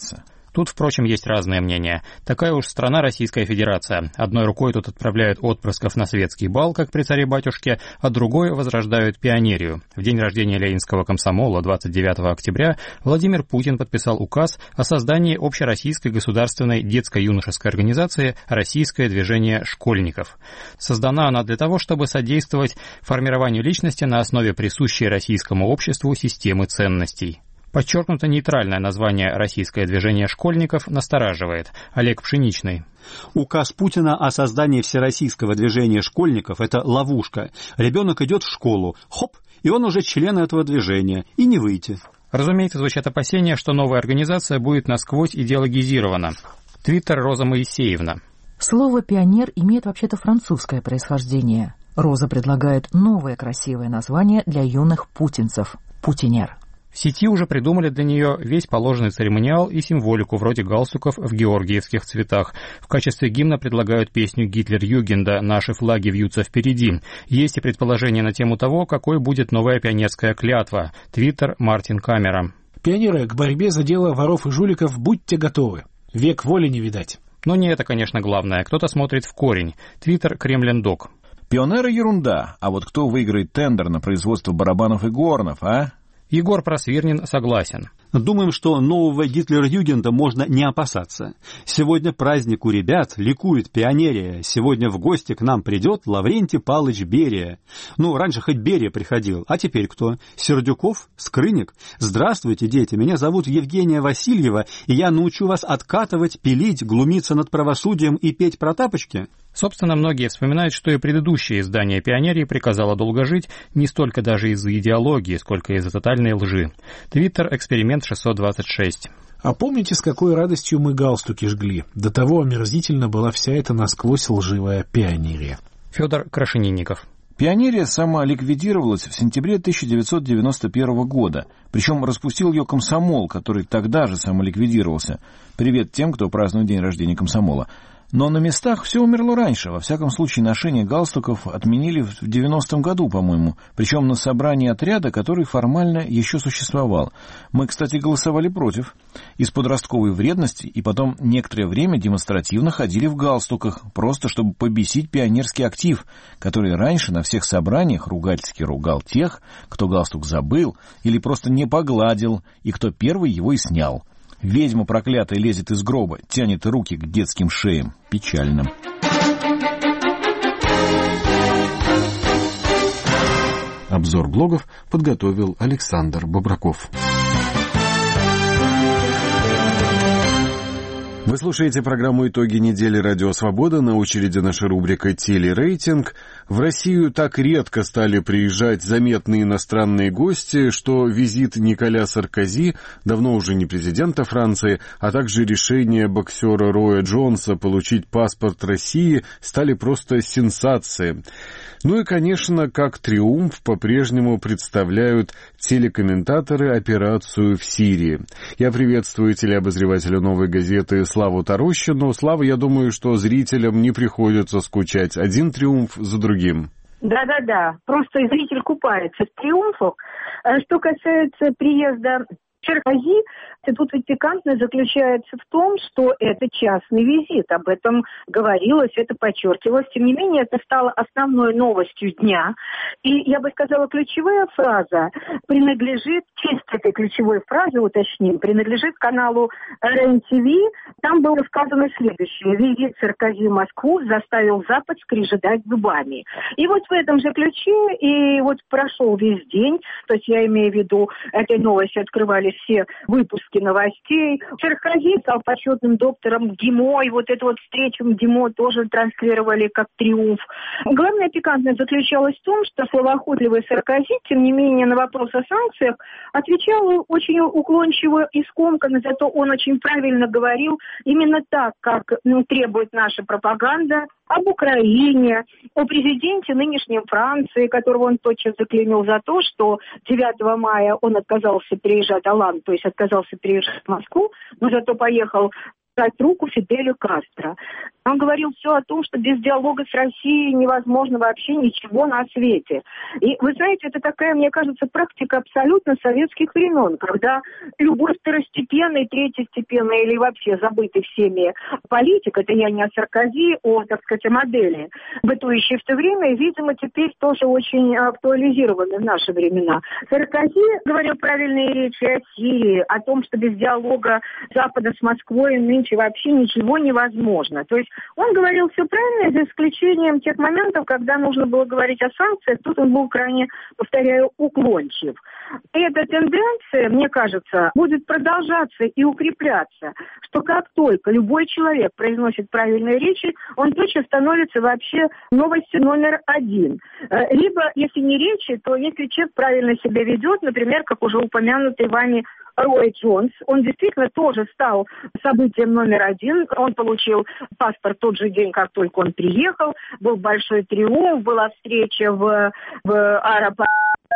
S8: Тут, впрочем, есть разные мнения. Такая уж страна Российская Федерация. Одной рукой тут отправляют отпрысков на светский бал, как при царе-батюшке, а другой возрождают пионерию. В день рождения Ленинского комсомола, двадцать девятого октября, Владимир Путин подписал указ о создании общероссийской государственной детско-юношеской организации «Российское движение школьников». Создана она для того, чтобы содействовать формированию личности на основе присущей российскому обществу системы ценностей. Подчеркнуто нейтральное название «Российское движение школьников» настораживает. Олег Пшеничный.
S9: Указ Путина о создании Всероссийского движения школьников – это ловушка. Ребенок идет в школу, хоп, и он уже член этого движения, и не выйти.
S8: Разумеется, звучат опасения, что новая организация будет насквозь идеологизирована. Твиттер Роза Моисеевна.
S11: Слово «пионер» имеет вообще-то французское происхождение. Роза предлагает новое красивое название для юных путинцев – «путинер».
S8: В сети уже придумали для нее весь положенный церемониал и символику вроде галстуков в георгиевских цветах. В качестве гимна предлагают песню Гитлер-Югенда «Наши флаги вьются впереди». Есть и предположение на тему того, какой будет новая пионерская клятва. Твиттер Мартин Камера.
S3: Пионеры, к борьбе за дело воров и жуликов будьте готовы. Век воли не видать.
S8: Но не это, конечно, главное. Кто-то смотрит в корень. Твиттер Кремлендок.
S10: Пионеры ерунда, а вот кто выиграет тендер на производство барабанов и горнов, а?
S8: Егор Просвирнин согласен.
S9: Думаем, что нового Гитлер-Югенда можно не опасаться. Сегодня праздник у ребят, ликует пионерия. Сегодня в гости к нам придет Лаврентий Палыч Берия. Ну, раньше хоть Берия приходил, а теперь кто? Сердюков? Скрынник? Здравствуйте, дети, меня зовут Евгения Васильева, и я научу вас откатывать, пилить, глумиться над правосудием и петь про тапочки.
S8: Собственно, многие вспоминают, что и предыдущее издание «Пионерии» приказало долго жить не столько даже из-за идеологии, сколько из-за тотальной лжи. Твиттер «Эксперимент шестьсот двадцать шесть».
S3: А помните, с какой радостью мы галстуки жгли? До того омерзительно была вся эта насквозь лживая пионерия.
S8: Федор Крашенинников.
S10: Пионерия сама ликвидировалась в сентябре тысяча девятьсот девяносто первого года. Причем распустил ее комсомол, который тогда же самоликвидировался. Привет тем, кто празднует день рождения комсомола. Но на местах все умерло раньше. Во всяком случае, ношение галстуков отменили в девяностом году, по-моему. Причем на собрании отряда, который формально еще существовал. Мы, кстати, голосовали против. Из подростковой вредности, и потом некоторое время демонстративно ходили в галстуках, просто чтобы побесить пионерский актив, который раньше на всех собраниях ругательски ругал тех, кто галстук забыл или просто не погладил, и кто первый его и снял. Ведьма проклятая лезет из гроба, тянет руки к детским шеям. Печально.
S1: Обзор блогов подготовил Александр Бобраков. Вы слушаете программу «Итоги недели. Радио Свобода». На очереди наша рубрика «Телерейтинг». В Россию так редко стали приезжать заметные иностранные гости, что визит Николя Саркози, давно уже не президента Франции, а также решение боксера Роя Джонса получить паспорт России стали просто сенсацией. Ну и, конечно, как триумф по-прежнему представляют телекомментаторы операцию в Сирии. Я приветствую телеобозревателя «Новой газеты» Славу Тарущину. Слава, я думаю, что зрителям не приходится скучать. Один триумф за другим.
S12: Да-да-да, просто зритель купается в триумфах. Что касается приезда Саркози, тут ведь пикантно заключается в том, что это частный визит. Об этом говорилось, это подчеркивалось. Тем не менее, это стало основной новостью дня. И, я бы сказала, ключевая фраза принадлежит, честь этой ключевой фразы, уточним, принадлежит каналу эр эн ти ви. Там было сказано следующее. Визит Саркози в Москву заставил Запад скрежетать зубами. И вот в этом же ключе, и вот прошел весь день, то есть я имею в виду, этой новостью открывали все выпуски новостей. Саркози стал почетным доктором ГИМО, и вот эту вот встречу ГИМО тоже транслировали как триумф. Главное пикантное заключалось в том, что словоохотливый Саркози, тем не менее, на вопрос о санкциях отвечал очень уклончиво и скомканно, зато он очень правильно говорил именно так, как ну, требует наша пропаганда, об Украине, о президенте нынешнем Франции, которого он тотчас заклеймил за то, что девятого мая он отказался переезжать, Оланд, то есть отказался переезжать в Москву, но зато поехал пожать руку Фиделю Кастро. Он говорил все о том, что без диалога с Россией невозможно вообще ничего на свете. И вы знаете, это такая, мне кажется, практика абсолютно советских времен, когда любой второстепенный, третьестепенный или вообще забытый всеми политик, это я не о Саркози, о, так сказать, о модели, бытующей в то время, и, видимо, теперь тоже очень актуализированы в наши времена. Саркози говорил правильные речи о Сирии, о том, что без диалога Запада с Москвой нынче вообще ничего невозможно. То есть он говорил все правильно, за исключением тех моментов, когда нужно было говорить о санкциях, тут он был крайне, повторяю, уклончив. И эта тенденция, мне кажется, будет продолжаться и укрепляться, что как только любой человек произносит правильные речи, он точно становится вообще новостью номер один. Либо, если не речи, то если человек правильно себя ведет, например, как уже упомянутый вами Рой Джонс, он действительно тоже стал событием номер один. Он получил паспорт тот же день, как только он приехал. Был большой триумф, была встреча в, в аэропорту.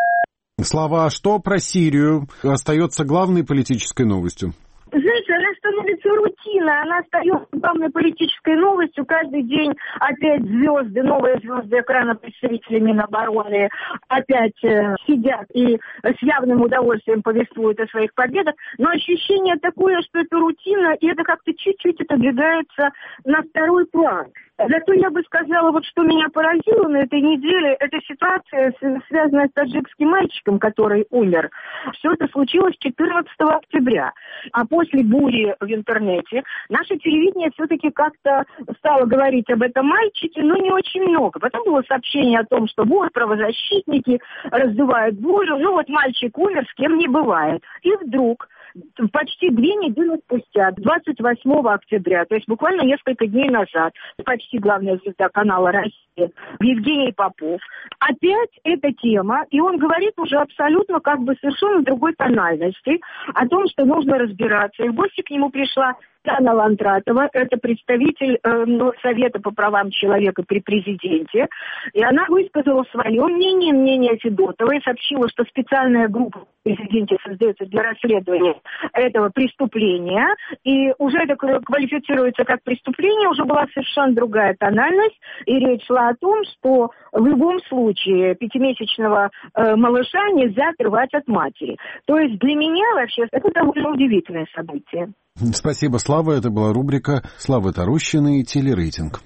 S1: Слова «что» про Сирию остается главной политической новостью?
S12: Знаете, она становится рутиной, она остается главной политической новостью. Каждый день опять звезды, новые звезды экрана представителей Минобороны опять э, сидят и с явным удовольствием повествуют о своих победах. Но ощущение такое, что это рутина, и это как-то чуть-чуть отодвигается на второй план. Зато я бы сказала, вот что меня поразило на этой неделе, это ситуация, связанная с таджикским мальчиком, который умер. Все это случилось четырнадцатого октября. А после бури в интернете наше телевидение все-таки как-то стало говорить об этом мальчике, но не очень много. Потом было сообщение о том, что вот правозащитники раздувают бурю, ну вот мальчик умер, с кем не бывает. И вдруг почти две недели спустя, двадцать восьмого октября, то есть буквально несколько дней назад, почти главная звезда канала «Россия», Евгений Попов, опять эта тема, и он говорит уже абсолютно как бы совершенно другой тональности о том, что нужно разбираться. И в гости к нему пришла Яна Лантратова, это представитель э, Совета по правам человека при президенте, и она высказала свое мнение, мнение Федотовой, сообщила, что специальная группа в президенте создается для расследования этого преступления, и уже это квалифицируется как преступление, уже была совершенно другая тональность, и речь шла о том, что в любом случае пятимесячного э, малыша нельзя отрывать от матери. То есть для меня вообще это довольно удивительное событие.
S1: Спасибо, Слава. Это была рубрика Славы Тарущиной и телерейтинг.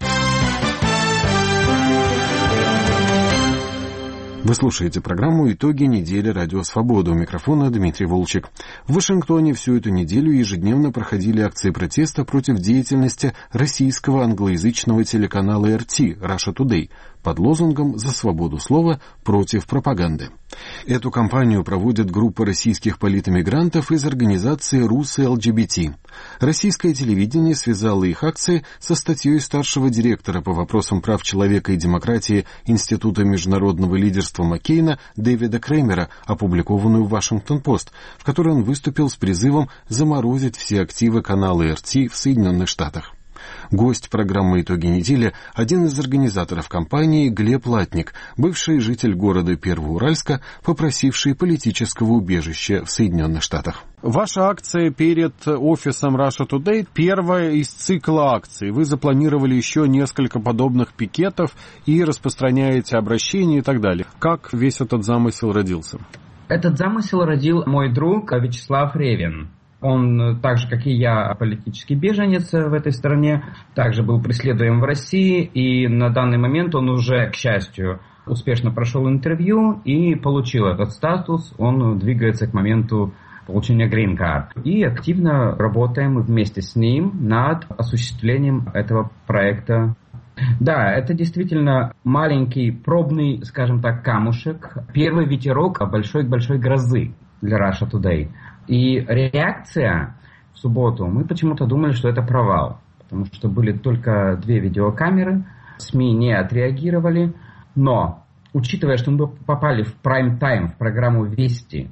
S1: Вы слушаете программу «Итоги недели. Радио Свобода». У микрофона Дмитрий Волчек. В Вашингтоне всю эту неделю ежедневно проходили акции протеста против деятельности российского англоязычного телеканала эр ти Russia Today под лозунгом «За свободу слова против пропаганды». Эту кампанию проводит группа российских политэмигрантов из организации «Русы эл джи би ти». Российское телевидение связало их акции со статьей старшего директора по вопросам прав человека и демократии Института международного лидерства Маккейна Дэвида Креймера, опубликованную в «Вашингтон-Пост», в которой он выступил с призывом заморозить все активы канала эр ти в Соединенных Штатах. Гость программы «Итоги недели» — один из организаторов кампании Глеб Латник, бывший житель города Первоуральска, попросивший политического убежища в Соединенных Штатах. Ваша акция перед офисом Russia Today — первая из цикла акций. Вы запланировали еще несколько подобных пикетов и распространяете обращения и так далее. Как весь этот замысел родился?
S4: Этот замысел родил мой друг Вячеслав Ревин. Он, так же, как и я, политический беженец в этой стране, также был преследуем в России, и на данный момент он уже, к счастью, успешно прошел интервью и получил этот статус. Он двигается к моменту получения Green Card. И активно работаем вместе с ним над осуществлением этого проекта. Да, это действительно маленький пробный, скажем так, камушек, первый ветерок большой-большой грозы для Russia Today. И реакция в субботу, мы почему-то думали, что это провал, потому что были только две видеокамеры, СМИ не отреагировали, но, учитывая, что мы попали в прайм-тайм, в программу «Вести»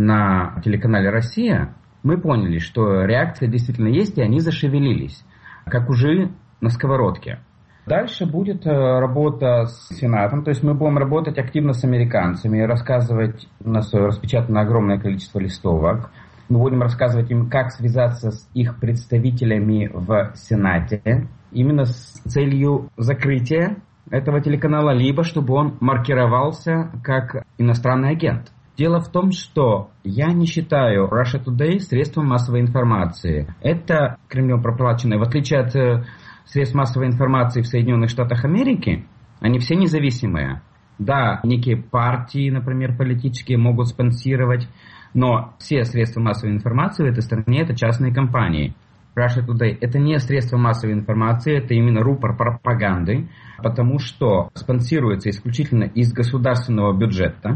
S4: на телеканале «Россия», мы поняли, что реакция действительно есть, и они зашевелились, как ужи на сковородке. Дальше будет работа с Сенатом, то есть мы будем работать активно с американцами, рассказывать, у нас распечатано огромное количество листовок, Мы будем рассказывать им, как связаться с их представителями в Сенате, именно с целью закрытия этого телеканала, либо чтобы он маркировался как иностранный агент. Дело в том, что я не считаю Russia Today средством массовой информации. Это Кремлем проплаченное. В отличие от э, средств массовой информации в Соединенных Штатах Америки, они все независимые. Да, некие партии, например, политические могут спонсировать, но все средства массовой информации в этой стране – это частные компании. Russia Today – это не средство массовой информации, это именно рупор пропаганды, потому что спонсируется исключительно из государственного бюджета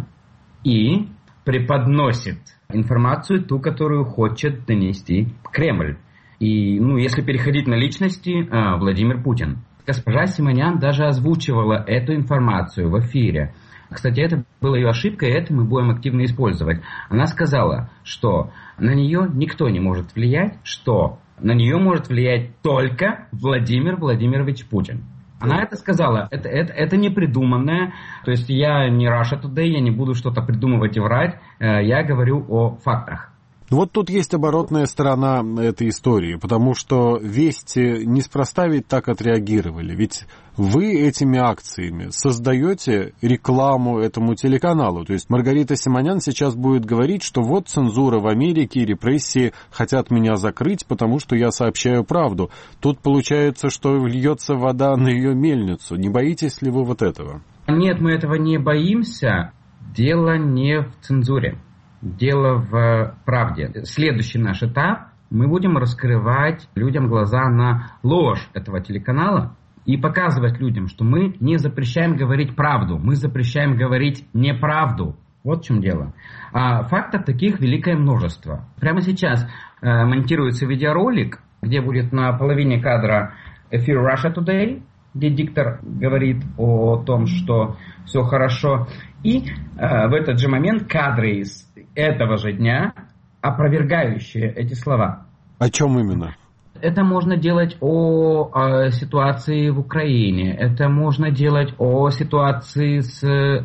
S4: и преподносит информацию, ту, которую хочет донести Кремль. И, ну, если переходить на личности, а, Владимир Путин. Госпожа Симонян даже озвучивала эту информацию в эфире. Кстати, это была ее ошибка, и это мы будем активно использовать. Она сказала, что на нее никто не может влиять, что на нее может влиять только Владимир Владимирович Путин. Она это сказала, это, это, это не придуманное, то есть я не Russia Today, я не буду что-то придумывать и врать, я говорю о фактах.
S1: Вот тут есть оборотная сторона этой истории, потому что Вести неспроста ведь так отреагировали. Ведь вы этими акциями создаете рекламу этому телеканалу. То есть Маргарита Симонян сейчас будет говорить, что вот цензура в Америке, репрессии хотят меня закрыть, потому что я сообщаю правду. Тут получается, что льется вода на ее мельницу. Не боитесь ли вы вот этого?
S4: Нет, мы этого не боимся. Дело не в цензуре. Дело в правде. Следующий наш этап. Мы будем раскрывать людям глаза на ложь этого телеканала и показывать людям, что мы не запрещаем говорить правду, мы запрещаем говорить неправду. Вот в чем дело. А фактов таких великое множество. Прямо сейчас э, монтируется видеоролик, где будет на половине кадра эфир Russia Today, где диктор говорит о том, что все хорошо. И э, в этот же момент кадры из этого же дня, опровергающие эти слова.
S1: О чем именно?
S4: Это можно делать о, о ситуации в Украине, это можно делать о ситуации с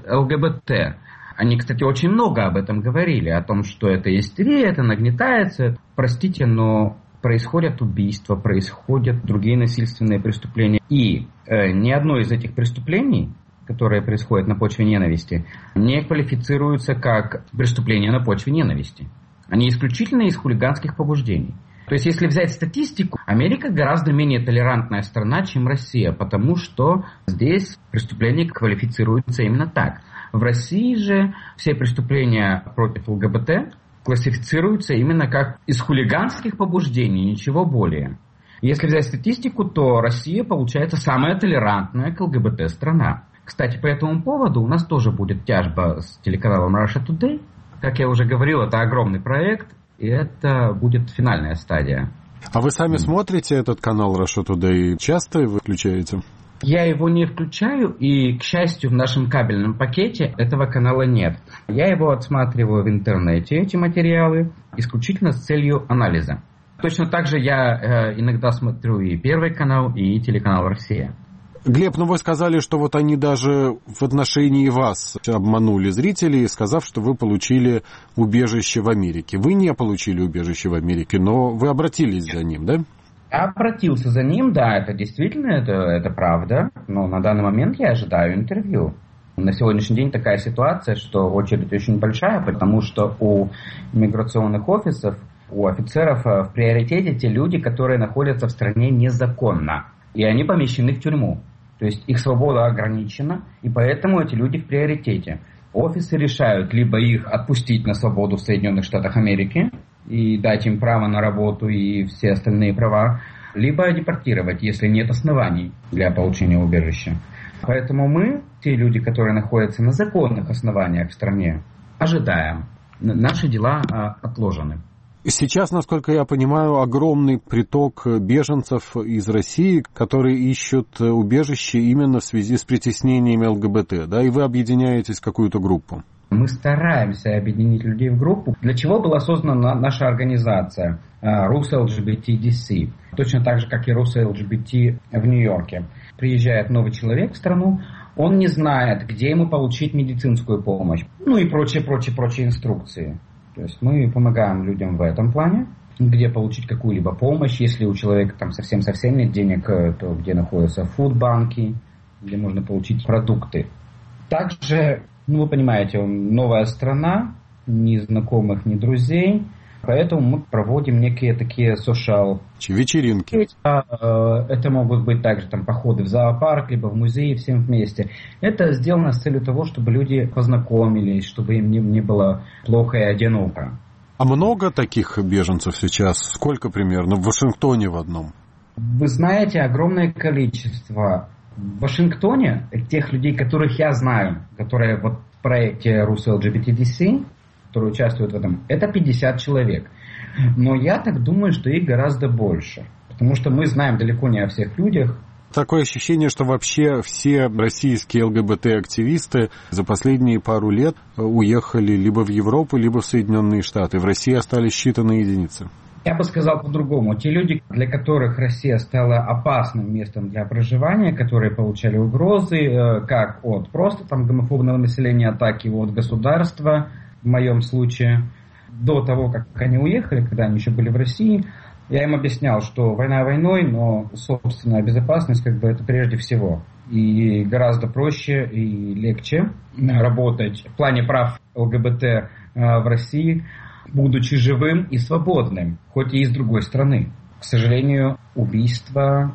S4: ЛГБТ. Они, кстати, очень много об этом говорили, о том, что это истерия, это нагнетается. Простите, но происходят убийства, происходят другие насильственные преступления. И э, ни одно из этих преступлений, которые происходят на почве ненависти, не квалифицируются как преступления на почве ненависти. Они исключительно из хулиганских побуждений. То есть, если взять статистику, Америка гораздо менее толерантная страна, чем Россия, потому что здесь преступления квалифицируются именно так. В России же все преступления против ЛГБТ классифицируются именно как из хулиганских побуждений, ничего более. Если взять статистику, то Россия получается самая толерантная к ЛГБТ страна. Кстати, по этому поводу у нас тоже будет тяжба с телеканалом Russia Today. Как я уже говорил, это огромный проект, и это будет финальная стадия.
S1: А вы сами смотрите этот канал Russia Today? Часто вы включаете?
S4: Я его не включаю, и, к счастью, в нашем кабельном пакете этого канала нет. Я его отсматриваю в интернете, эти материалы, исключительно с целью анализа. Точно так же я э, иногда смотрю и Первый канал, и телеканал «Россия».
S1: Глеб, ну вы сказали, что вот они даже в отношении вас обманули зрителей, сказав, что вы получили убежище в Америке. Вы не получили убежище в Америке, но вы обратились за ним, да?
S4: Я обратился за ним, да, это действительно, это, это правда, но на данный момент я ожидаю интервью. На сегодняшний день такая ситуация, что очередь очень большая, потому что у миграционных офисов, у офицеров в приоритете те люди, которые находятся в стране незаконно, и они помещены в тюрьму. То есть их свобода ограничена, и поэтому эти люди в приоритете. Офисы решают либо их отпустить на свободу в Соединенных Штатах Америки и дать им право на работу и все остальные права, либо депортировать, если нет оснований для получения убежища. Поэтому мы, те люди, которые находятся на законных основаниях в стране, ожидаем. Наши дела а, отложены.
S1: Сейчас, насколько я понимаю, огромный приток беженцев из России, которые ищут убежище именно в связи с притеснениями ЛГБТ, да, и вы объединяетесь в какую-то группу.
S4: Мы стараемся объединить людей в группу. Для чего была создана наша организация Russo эл джи би ти ди си? Точно так же, как и Russo эл джи би ти в Нью-Йорке. Приезжает новый человек в страну, он не знает, где ему получить медицинскую помощь, ну и прочие, прочие, прочие инструкции. То есть мы помогаем людям в этом плане, где получить какую-либо помощь. Если у человека там совсем-совсем нет денег, то где находятся фудбанки, где можно получить продукты. Также, ну вы понимаете, новая страна, ни знакомых, ни друзей, поэтому мы проводим некие такие social
S1: вечеринки.
S4: Это могут быть также там походы в зоопарк, либо в музей всем вместе. Это сделано с целью того, чтобы люди познакомились, чтобы им не, не было плохо и одиноко.
S1: А много таких беженцев сейчас? Сколько примерно? В Вашингтоне в одном?
S4: Вы знаете, огромное количество. В Вашингтоне тех людей, которых я знаю, которые вот в проекте Russo эл джи би ти ди си, которые участвуют в этом, это пятьдесят человек. Но я так думаю, что их гораздо больше. Потому что мы знаем далеко не о всех людях.
S1: Такое ощущение, что вообще все российские эл гэ бэ тэ-активисты за последние пару лет уехали либо в Европу, либо в Соединенные Штаты. В России остались считанные единицы.
S4: Я бы сказал по-другому. Те люди, для которых Россия стала опасным местом для проживания, которые получали угрозы, как от просто там гомофобного населения, так и от государства, в моем случае, до того, как они уехали, когда они еще были в России, я им объяснял, что война войной, но собственная безопасность как бы это прежде всего. И гораздо проще и легче работать в плане прав эл гэ бэ тэ в России, будучи живым и свободным, хоть и из другой страны. К сожалению, убийство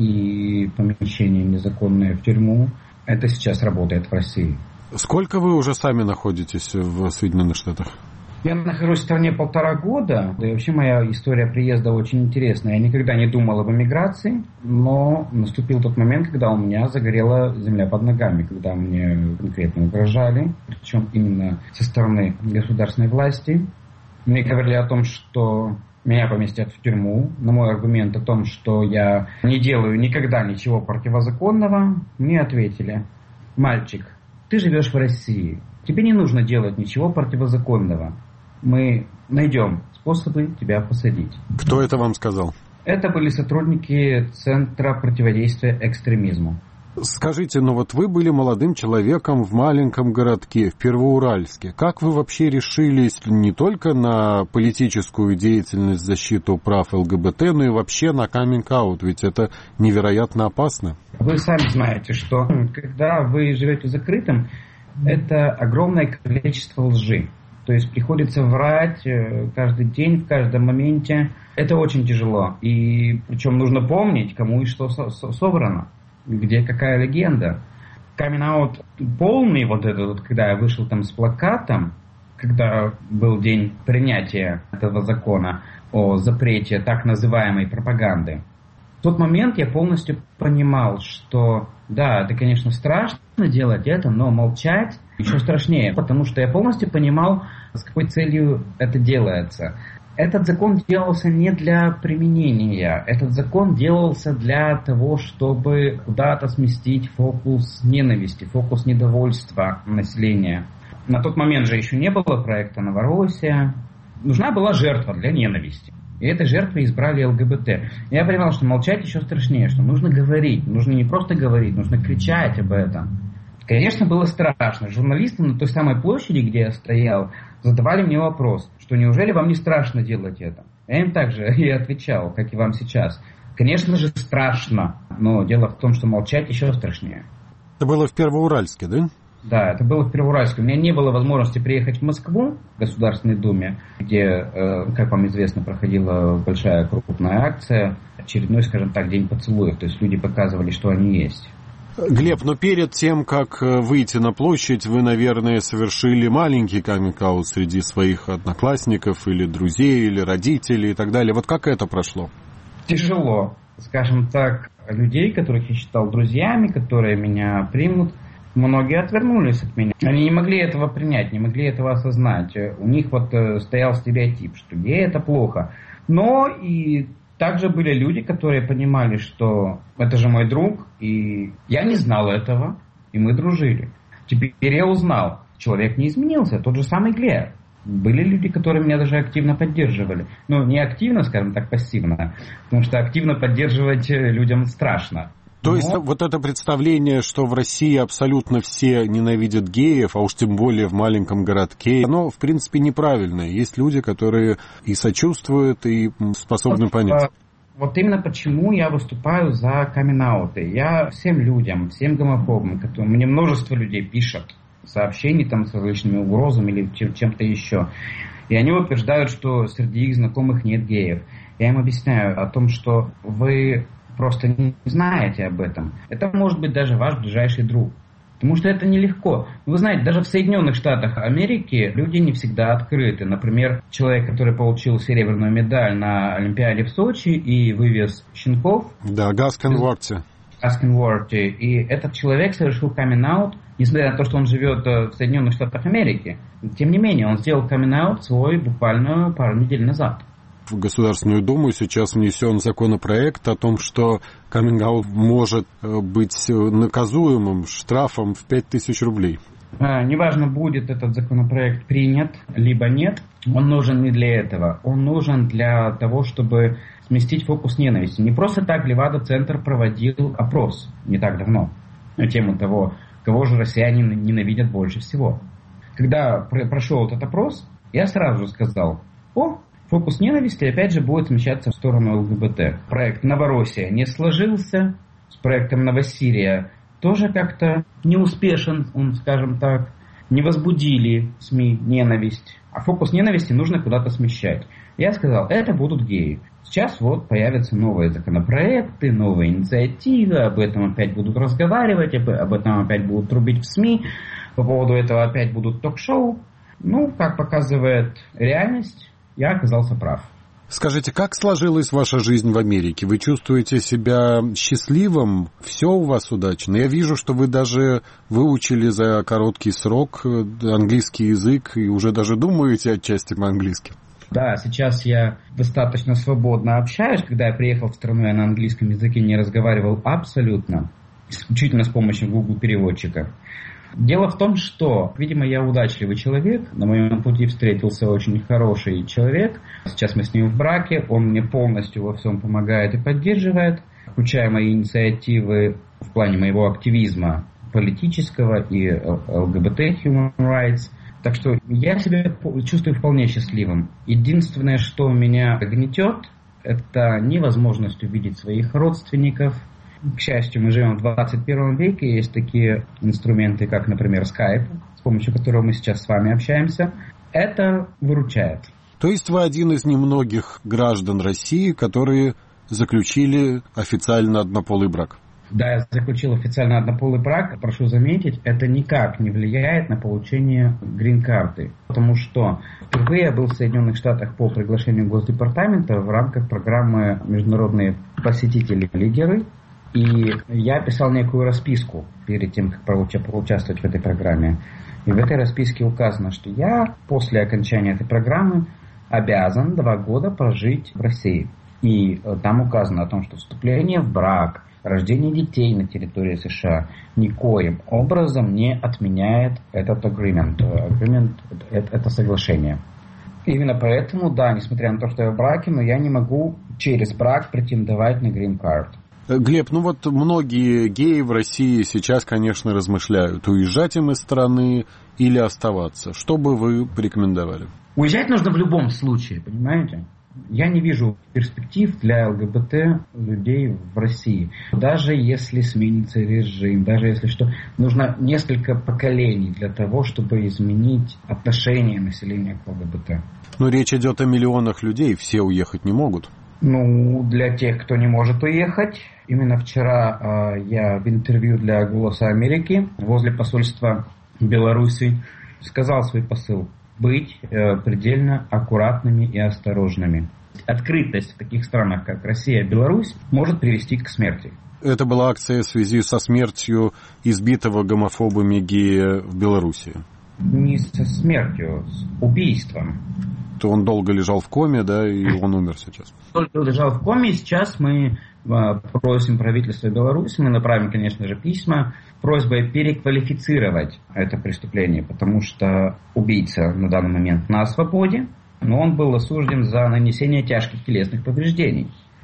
S4: и помещение незаконное в тюрьму, это сейчас работает в России.
S1: Сколько вы уже сами находитесь в Соединенных Штатах?
S4: Я нахожусь в стране полтора года, да и вообще моя история приезда очень интересная. Я никогда не думал об эмиграции, но наступил тот момент, когда у меня загорела земля под ногами, когда мне конкретно угрожали, причем именно со стороны государственной власти. Мне говорили о том, что меня поместят в тюрьму. На мой аргумент о том, что я не делаю никогда ничего противозаконного, мне ответили: мальчик, ты живешь в России, тебе не нужно делать ничего противозаконного. Мы найдем способы тебя посадить.
S1: Кто это вам сказал?
S4: Это были сотрудники Центра противодействия экстремизму.
S1: Скажите, ну вот вы были молодым человеком в маленьком городке, в Первоуральске. Как вы вообще решились не только на политическую деятельность, защиту прав эл гэ бэ тэ, но и вообще на каминг-аут? Ведь это невероятно опасно.
S4: Вы сами знаете, что когда вы живете закрытым, это огромное количество лжи. То есть приходится врать каждый день, в каждом моменте. Это очень тяжело. И причем нужно помнить, кому и что собрано, где какая легенда. Камин-аут полный, вот этот, вот, когда я вышел там с плакатом, когда был день принятия этого закона о запрете так называемой пропаганды, в тот момент я полностью понимал, что да, это, конечно, страшно делать это, но молчать еще страшнее, потому что я полностью понимал, с какой целью это делается. Этот закон делался не для применения, этот закон делался для того, чтобы куда-то сместить фокус ненависти, фокус недовольства населения. На тот момент же еще не было проекта «Новороссия». Нужна была жертва для ненависти. И этой жертвой избрали эл гэ бэ тэ. Я понимал, что молчать еще страшнее, что нужно говорить. Нужно не просто говорить, нужно кричать об этом. Конечно, было страшно. Журналисты на той самой площади, где я стоял, задавали мне вопрос, что неужели вам не страшно делать это? Я им также и отвечал, как и вам сейчас. Конечно же, страшно, но дело в том, что молчать еще страшнее.
S1: Это было в Первоуральске, да?
S4: Да, это было в Первоуральске. У меня не было возможности приехать в Москву, в Государственной Думе, где, как вам известно, проходила большая крупная акция, очередной, скажем так, день поцелуев. То есть люди показывали, что они есть.
S1: Глеб, но перед тем, как выйти на площадь, вы, наверное, совершили маленький каминг-аут среди своих одноклассников или друзей, или родителей и так далее. Вот как это прошло?
S4: Тяжело. Скажем так, людей, которых я считал друзьями, которые меня примут, многие отвернулись от меня. Они не могли этого принять, не могли этого осознать. У них вот стоял стереотип, что гей — это плохо. Но и также были люди, которые понимали, что это же мой друг, и я не знал этого, и мы дружили. Теперь я узнал, человек не изменился, тот же самый Глеб. Были люди, которые меня даже активно поддерживали. Ну, не активно, скажем так, пассивно, потому что активно поддерживать людям страшно.
S1: То
S4: Но...
S1: есть вот это представление, что в России абсолютно все ненавидят геев, а уж тем более в маленьком городке, оно, в принципе, неправильное. Есть люди, которые и сочувствуют, и способны
S4: вот,
S1: понять.
S4: Вот именно почему я выступаю за камин-ауты. Я всем людям, всем гомофобам, которым, мне множество людей пишут сообщений там с различными угрозами или чем- чем-то еще. И они утверждают, что среди их знакомых нет геев. Я им объясняю о том, что вы просто не знаете об этом. Это может быть даже ваш ближайший друг. Потому что это нелегко. Вы знаете, даже в Соединенных Штатах Америки люди не всегда открыты. Например, человек, который получил серебряную медаль на Олимпиаде в Сочи и вывез щенков.
S1: Да, Гаскен Уорти.
S4: Гаскен Уорти. И этот человек совершил камин-аут, несмотря на то, что он живет в Соединенных Штатах Америки. Тем не менее, он сделал камин-аут свой буквально пару недель назад.
S1: В Государственную Думу сейчас внесен законопроект о том, что каминг-аут может быть наказуемым штрафом в пять тысяч рублей.
S4: А, неважно, будет этот законопроект принят, либо нет, он нужен не для этого. Он нужен для того, чтобы сместить фокус ненависти. Не просто так Левада-центр проводил опрос не так давно на тему того, кого же россияне ненавидят больше всего. Когда прошел этот опрос, я сразу же сказал: о, фокус ненависти опять же будет смещаться в сторону ЛГБТ. Проект «Новороссия» не сложился, с проектом «Новосирия» тоже как-то не успешен, он, скажем так, не возбудили СМИ ненависть. А фокус ненависти нужно куда-то смещать. Я сказал, это будут геи. Сейчас вот появятся новые законопроекты, новые инициативы, об этом опять будут разговаривать, об этом опять будут трубить в СМИ, по поводу этого опять будут ток-шоу. Ну, как показывает реальность, я оказался прав.
S1: Скажите, как сложилась ваша жизнь в Америке? Вы чувствуете себя счастливым? Все у вас удачно? Я вижу, что вы даже выучили за короткий срок английский язык и уже даже думаете отчасти по-английски.
S4: Да, сейчас я достаточно свободно общаюсь. Когда я приехал в страну, я на английском языке не разговаривал абсолютно, исключительно с помощью Google переводчика. Дело в том, что, видимо, я удачливый человек. На моем пути встретился очень хороший человек. Сейчас мы с ним в браке. Он мне полностью во всем помогает и поддерживает, включая мои инициативы в плане моего активизма политического и ЛГБТ human rights. Так что я себя чувствую вполне счастливым. Единственное, что меня гнетет, это невозможность увидеть своих родственников. К счастью, мы живем в двадцать первом веке, есть такие инструменты, как, например, Skype, с помощью которого мы сейчас с вами общаемся. Это выручает.
S1: То есть вы один из немногих граждан России, которые заключили официально однополый брак?
S4: Да, я заключил официально однополый брак. Прошу заметить, это никак не влияет на получение грин-карты. Потому что впервые я был в Соединенных Штатах по приглашению Госдепартамента в рамках программы «Международные посетители-лидеры». И я писал некую расписку перед тем, как поучаствовать в этой программе. И в этой расписке указано, что я после окончания этой программы обязан два года прожить в России. И там указано о том, что вступление в брак, рождение детей на территории США никоим образом не отменяет этот agreement. Agreement – это соглашение. Именно поэтому, да, несмотря на то, что я в браке, но я не могу через брак претендовать на green card.
S1: Глеб, ну вот многие геи в России сейчас, конечно, размышляют, уезжать им из страны или оставаться. Что бы вы порекомендовали?
S4: Уезжать нужно в любом случае, понимаете? Я не вижу перспектив для ЛГБТ людей в России. Даже если сменится режим, даже если что, нужно несколько поколений для того, чтобы изменить отношение населения к ЛГБТ.
S1: Но речь идет о миллионах людей, все уехать не могут.
S4: Ну, для тех, кто не может уехать. Именно вчера э, я в интервью для «Голоса Америки» возле посольства Беларуси сказал свой посыл. Быть э, предельно аккуратными и осторожными. Открытость в таких странах, как Россия и Беларусь, может привести к смерти.
S1: Это была акция в связи со смертью избитого гомофобами гея в Беларуси.
S4: Не со смертью, с убийством.
S1: То он долго лежал в коме, да, и он умер сейчас.
S4: Долго лежал в коме, и сейчас мы просим правительство Беларуси, мы направим, конечно же, письма, просьбой переквалифицировать это преступление, потому что убийца на данный момент на свободе, но он был осужден за нанесение тяжких телесных повреждений.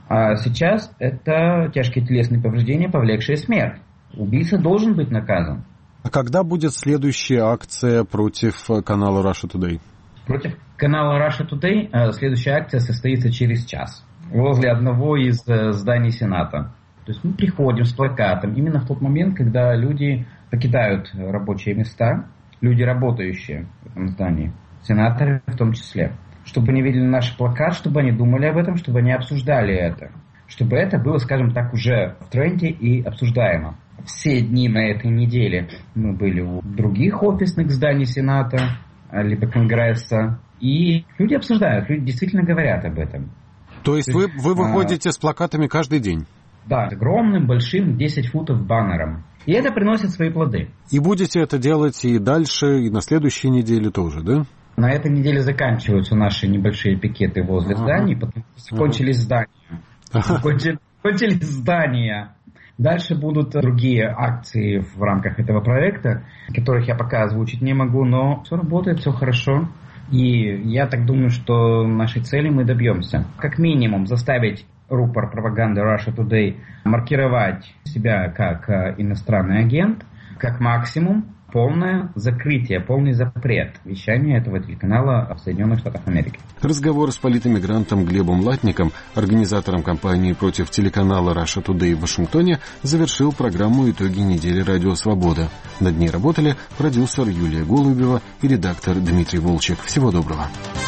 S4: А сейчас это тяжкие телесные повреждения, повлекшие смерть. Убийца должен быть наказан.
S1: А когда будет следующая акция против канала Russia Today?
S4: Против канала Russia Today следующая акция состоится через час возле одного из зданий Сената. То есть мы приходим с плакатом именно в тот момент, когда люди покидают рабочие места, люди, работающие в этом здании, сенаторы в том числе, чтобы они видели наш плакат, чтобы они думали об этом, чтобы они обсуждали это, чтобы это было, скажем так, уже в тренде и обсуждаемо. Все дни на этой неделе мы были у других офисных зданий Сената, либо Конгресса, и люди обсуждают, люди действительно говорят об этом.
S1: То есть вы, вы выходите а, с плакатами каждый день?
S4: Да, с огромным, большим, десять футов баннером. И это приносит свои плоды.
S1: И будете это делать и дальше, и на следующей неделе тоже, да?
S4: На этой неделе заканчиваются наши небольшие пикеты возле ага. зданий, потому что закончились ага. здания. Ага. Закончились, закончились здания. Дальше будут другие акции в рамках этого проекта, которых я пока озвучить не могу, но все работает, все хорошо. И я так думаю, что нашей цели мы добьемся. Как минимум заставить рупор пропаганды Russia Today маркировать себя как иностранный агент, как максимум полное закрытие, полный запрет вещания этого телеканала в Соединенных Штатах Америки.
S1: Разговор с политэмигрантом Глебом Латником, организатором кампании против телеканала Russia Today в Вашингтоне, завершил программу «Итоги недели Радио Свобода». Над ней работали продюсер Юлия Голубева и редактор Дмитрий Волчек. Всего доброго.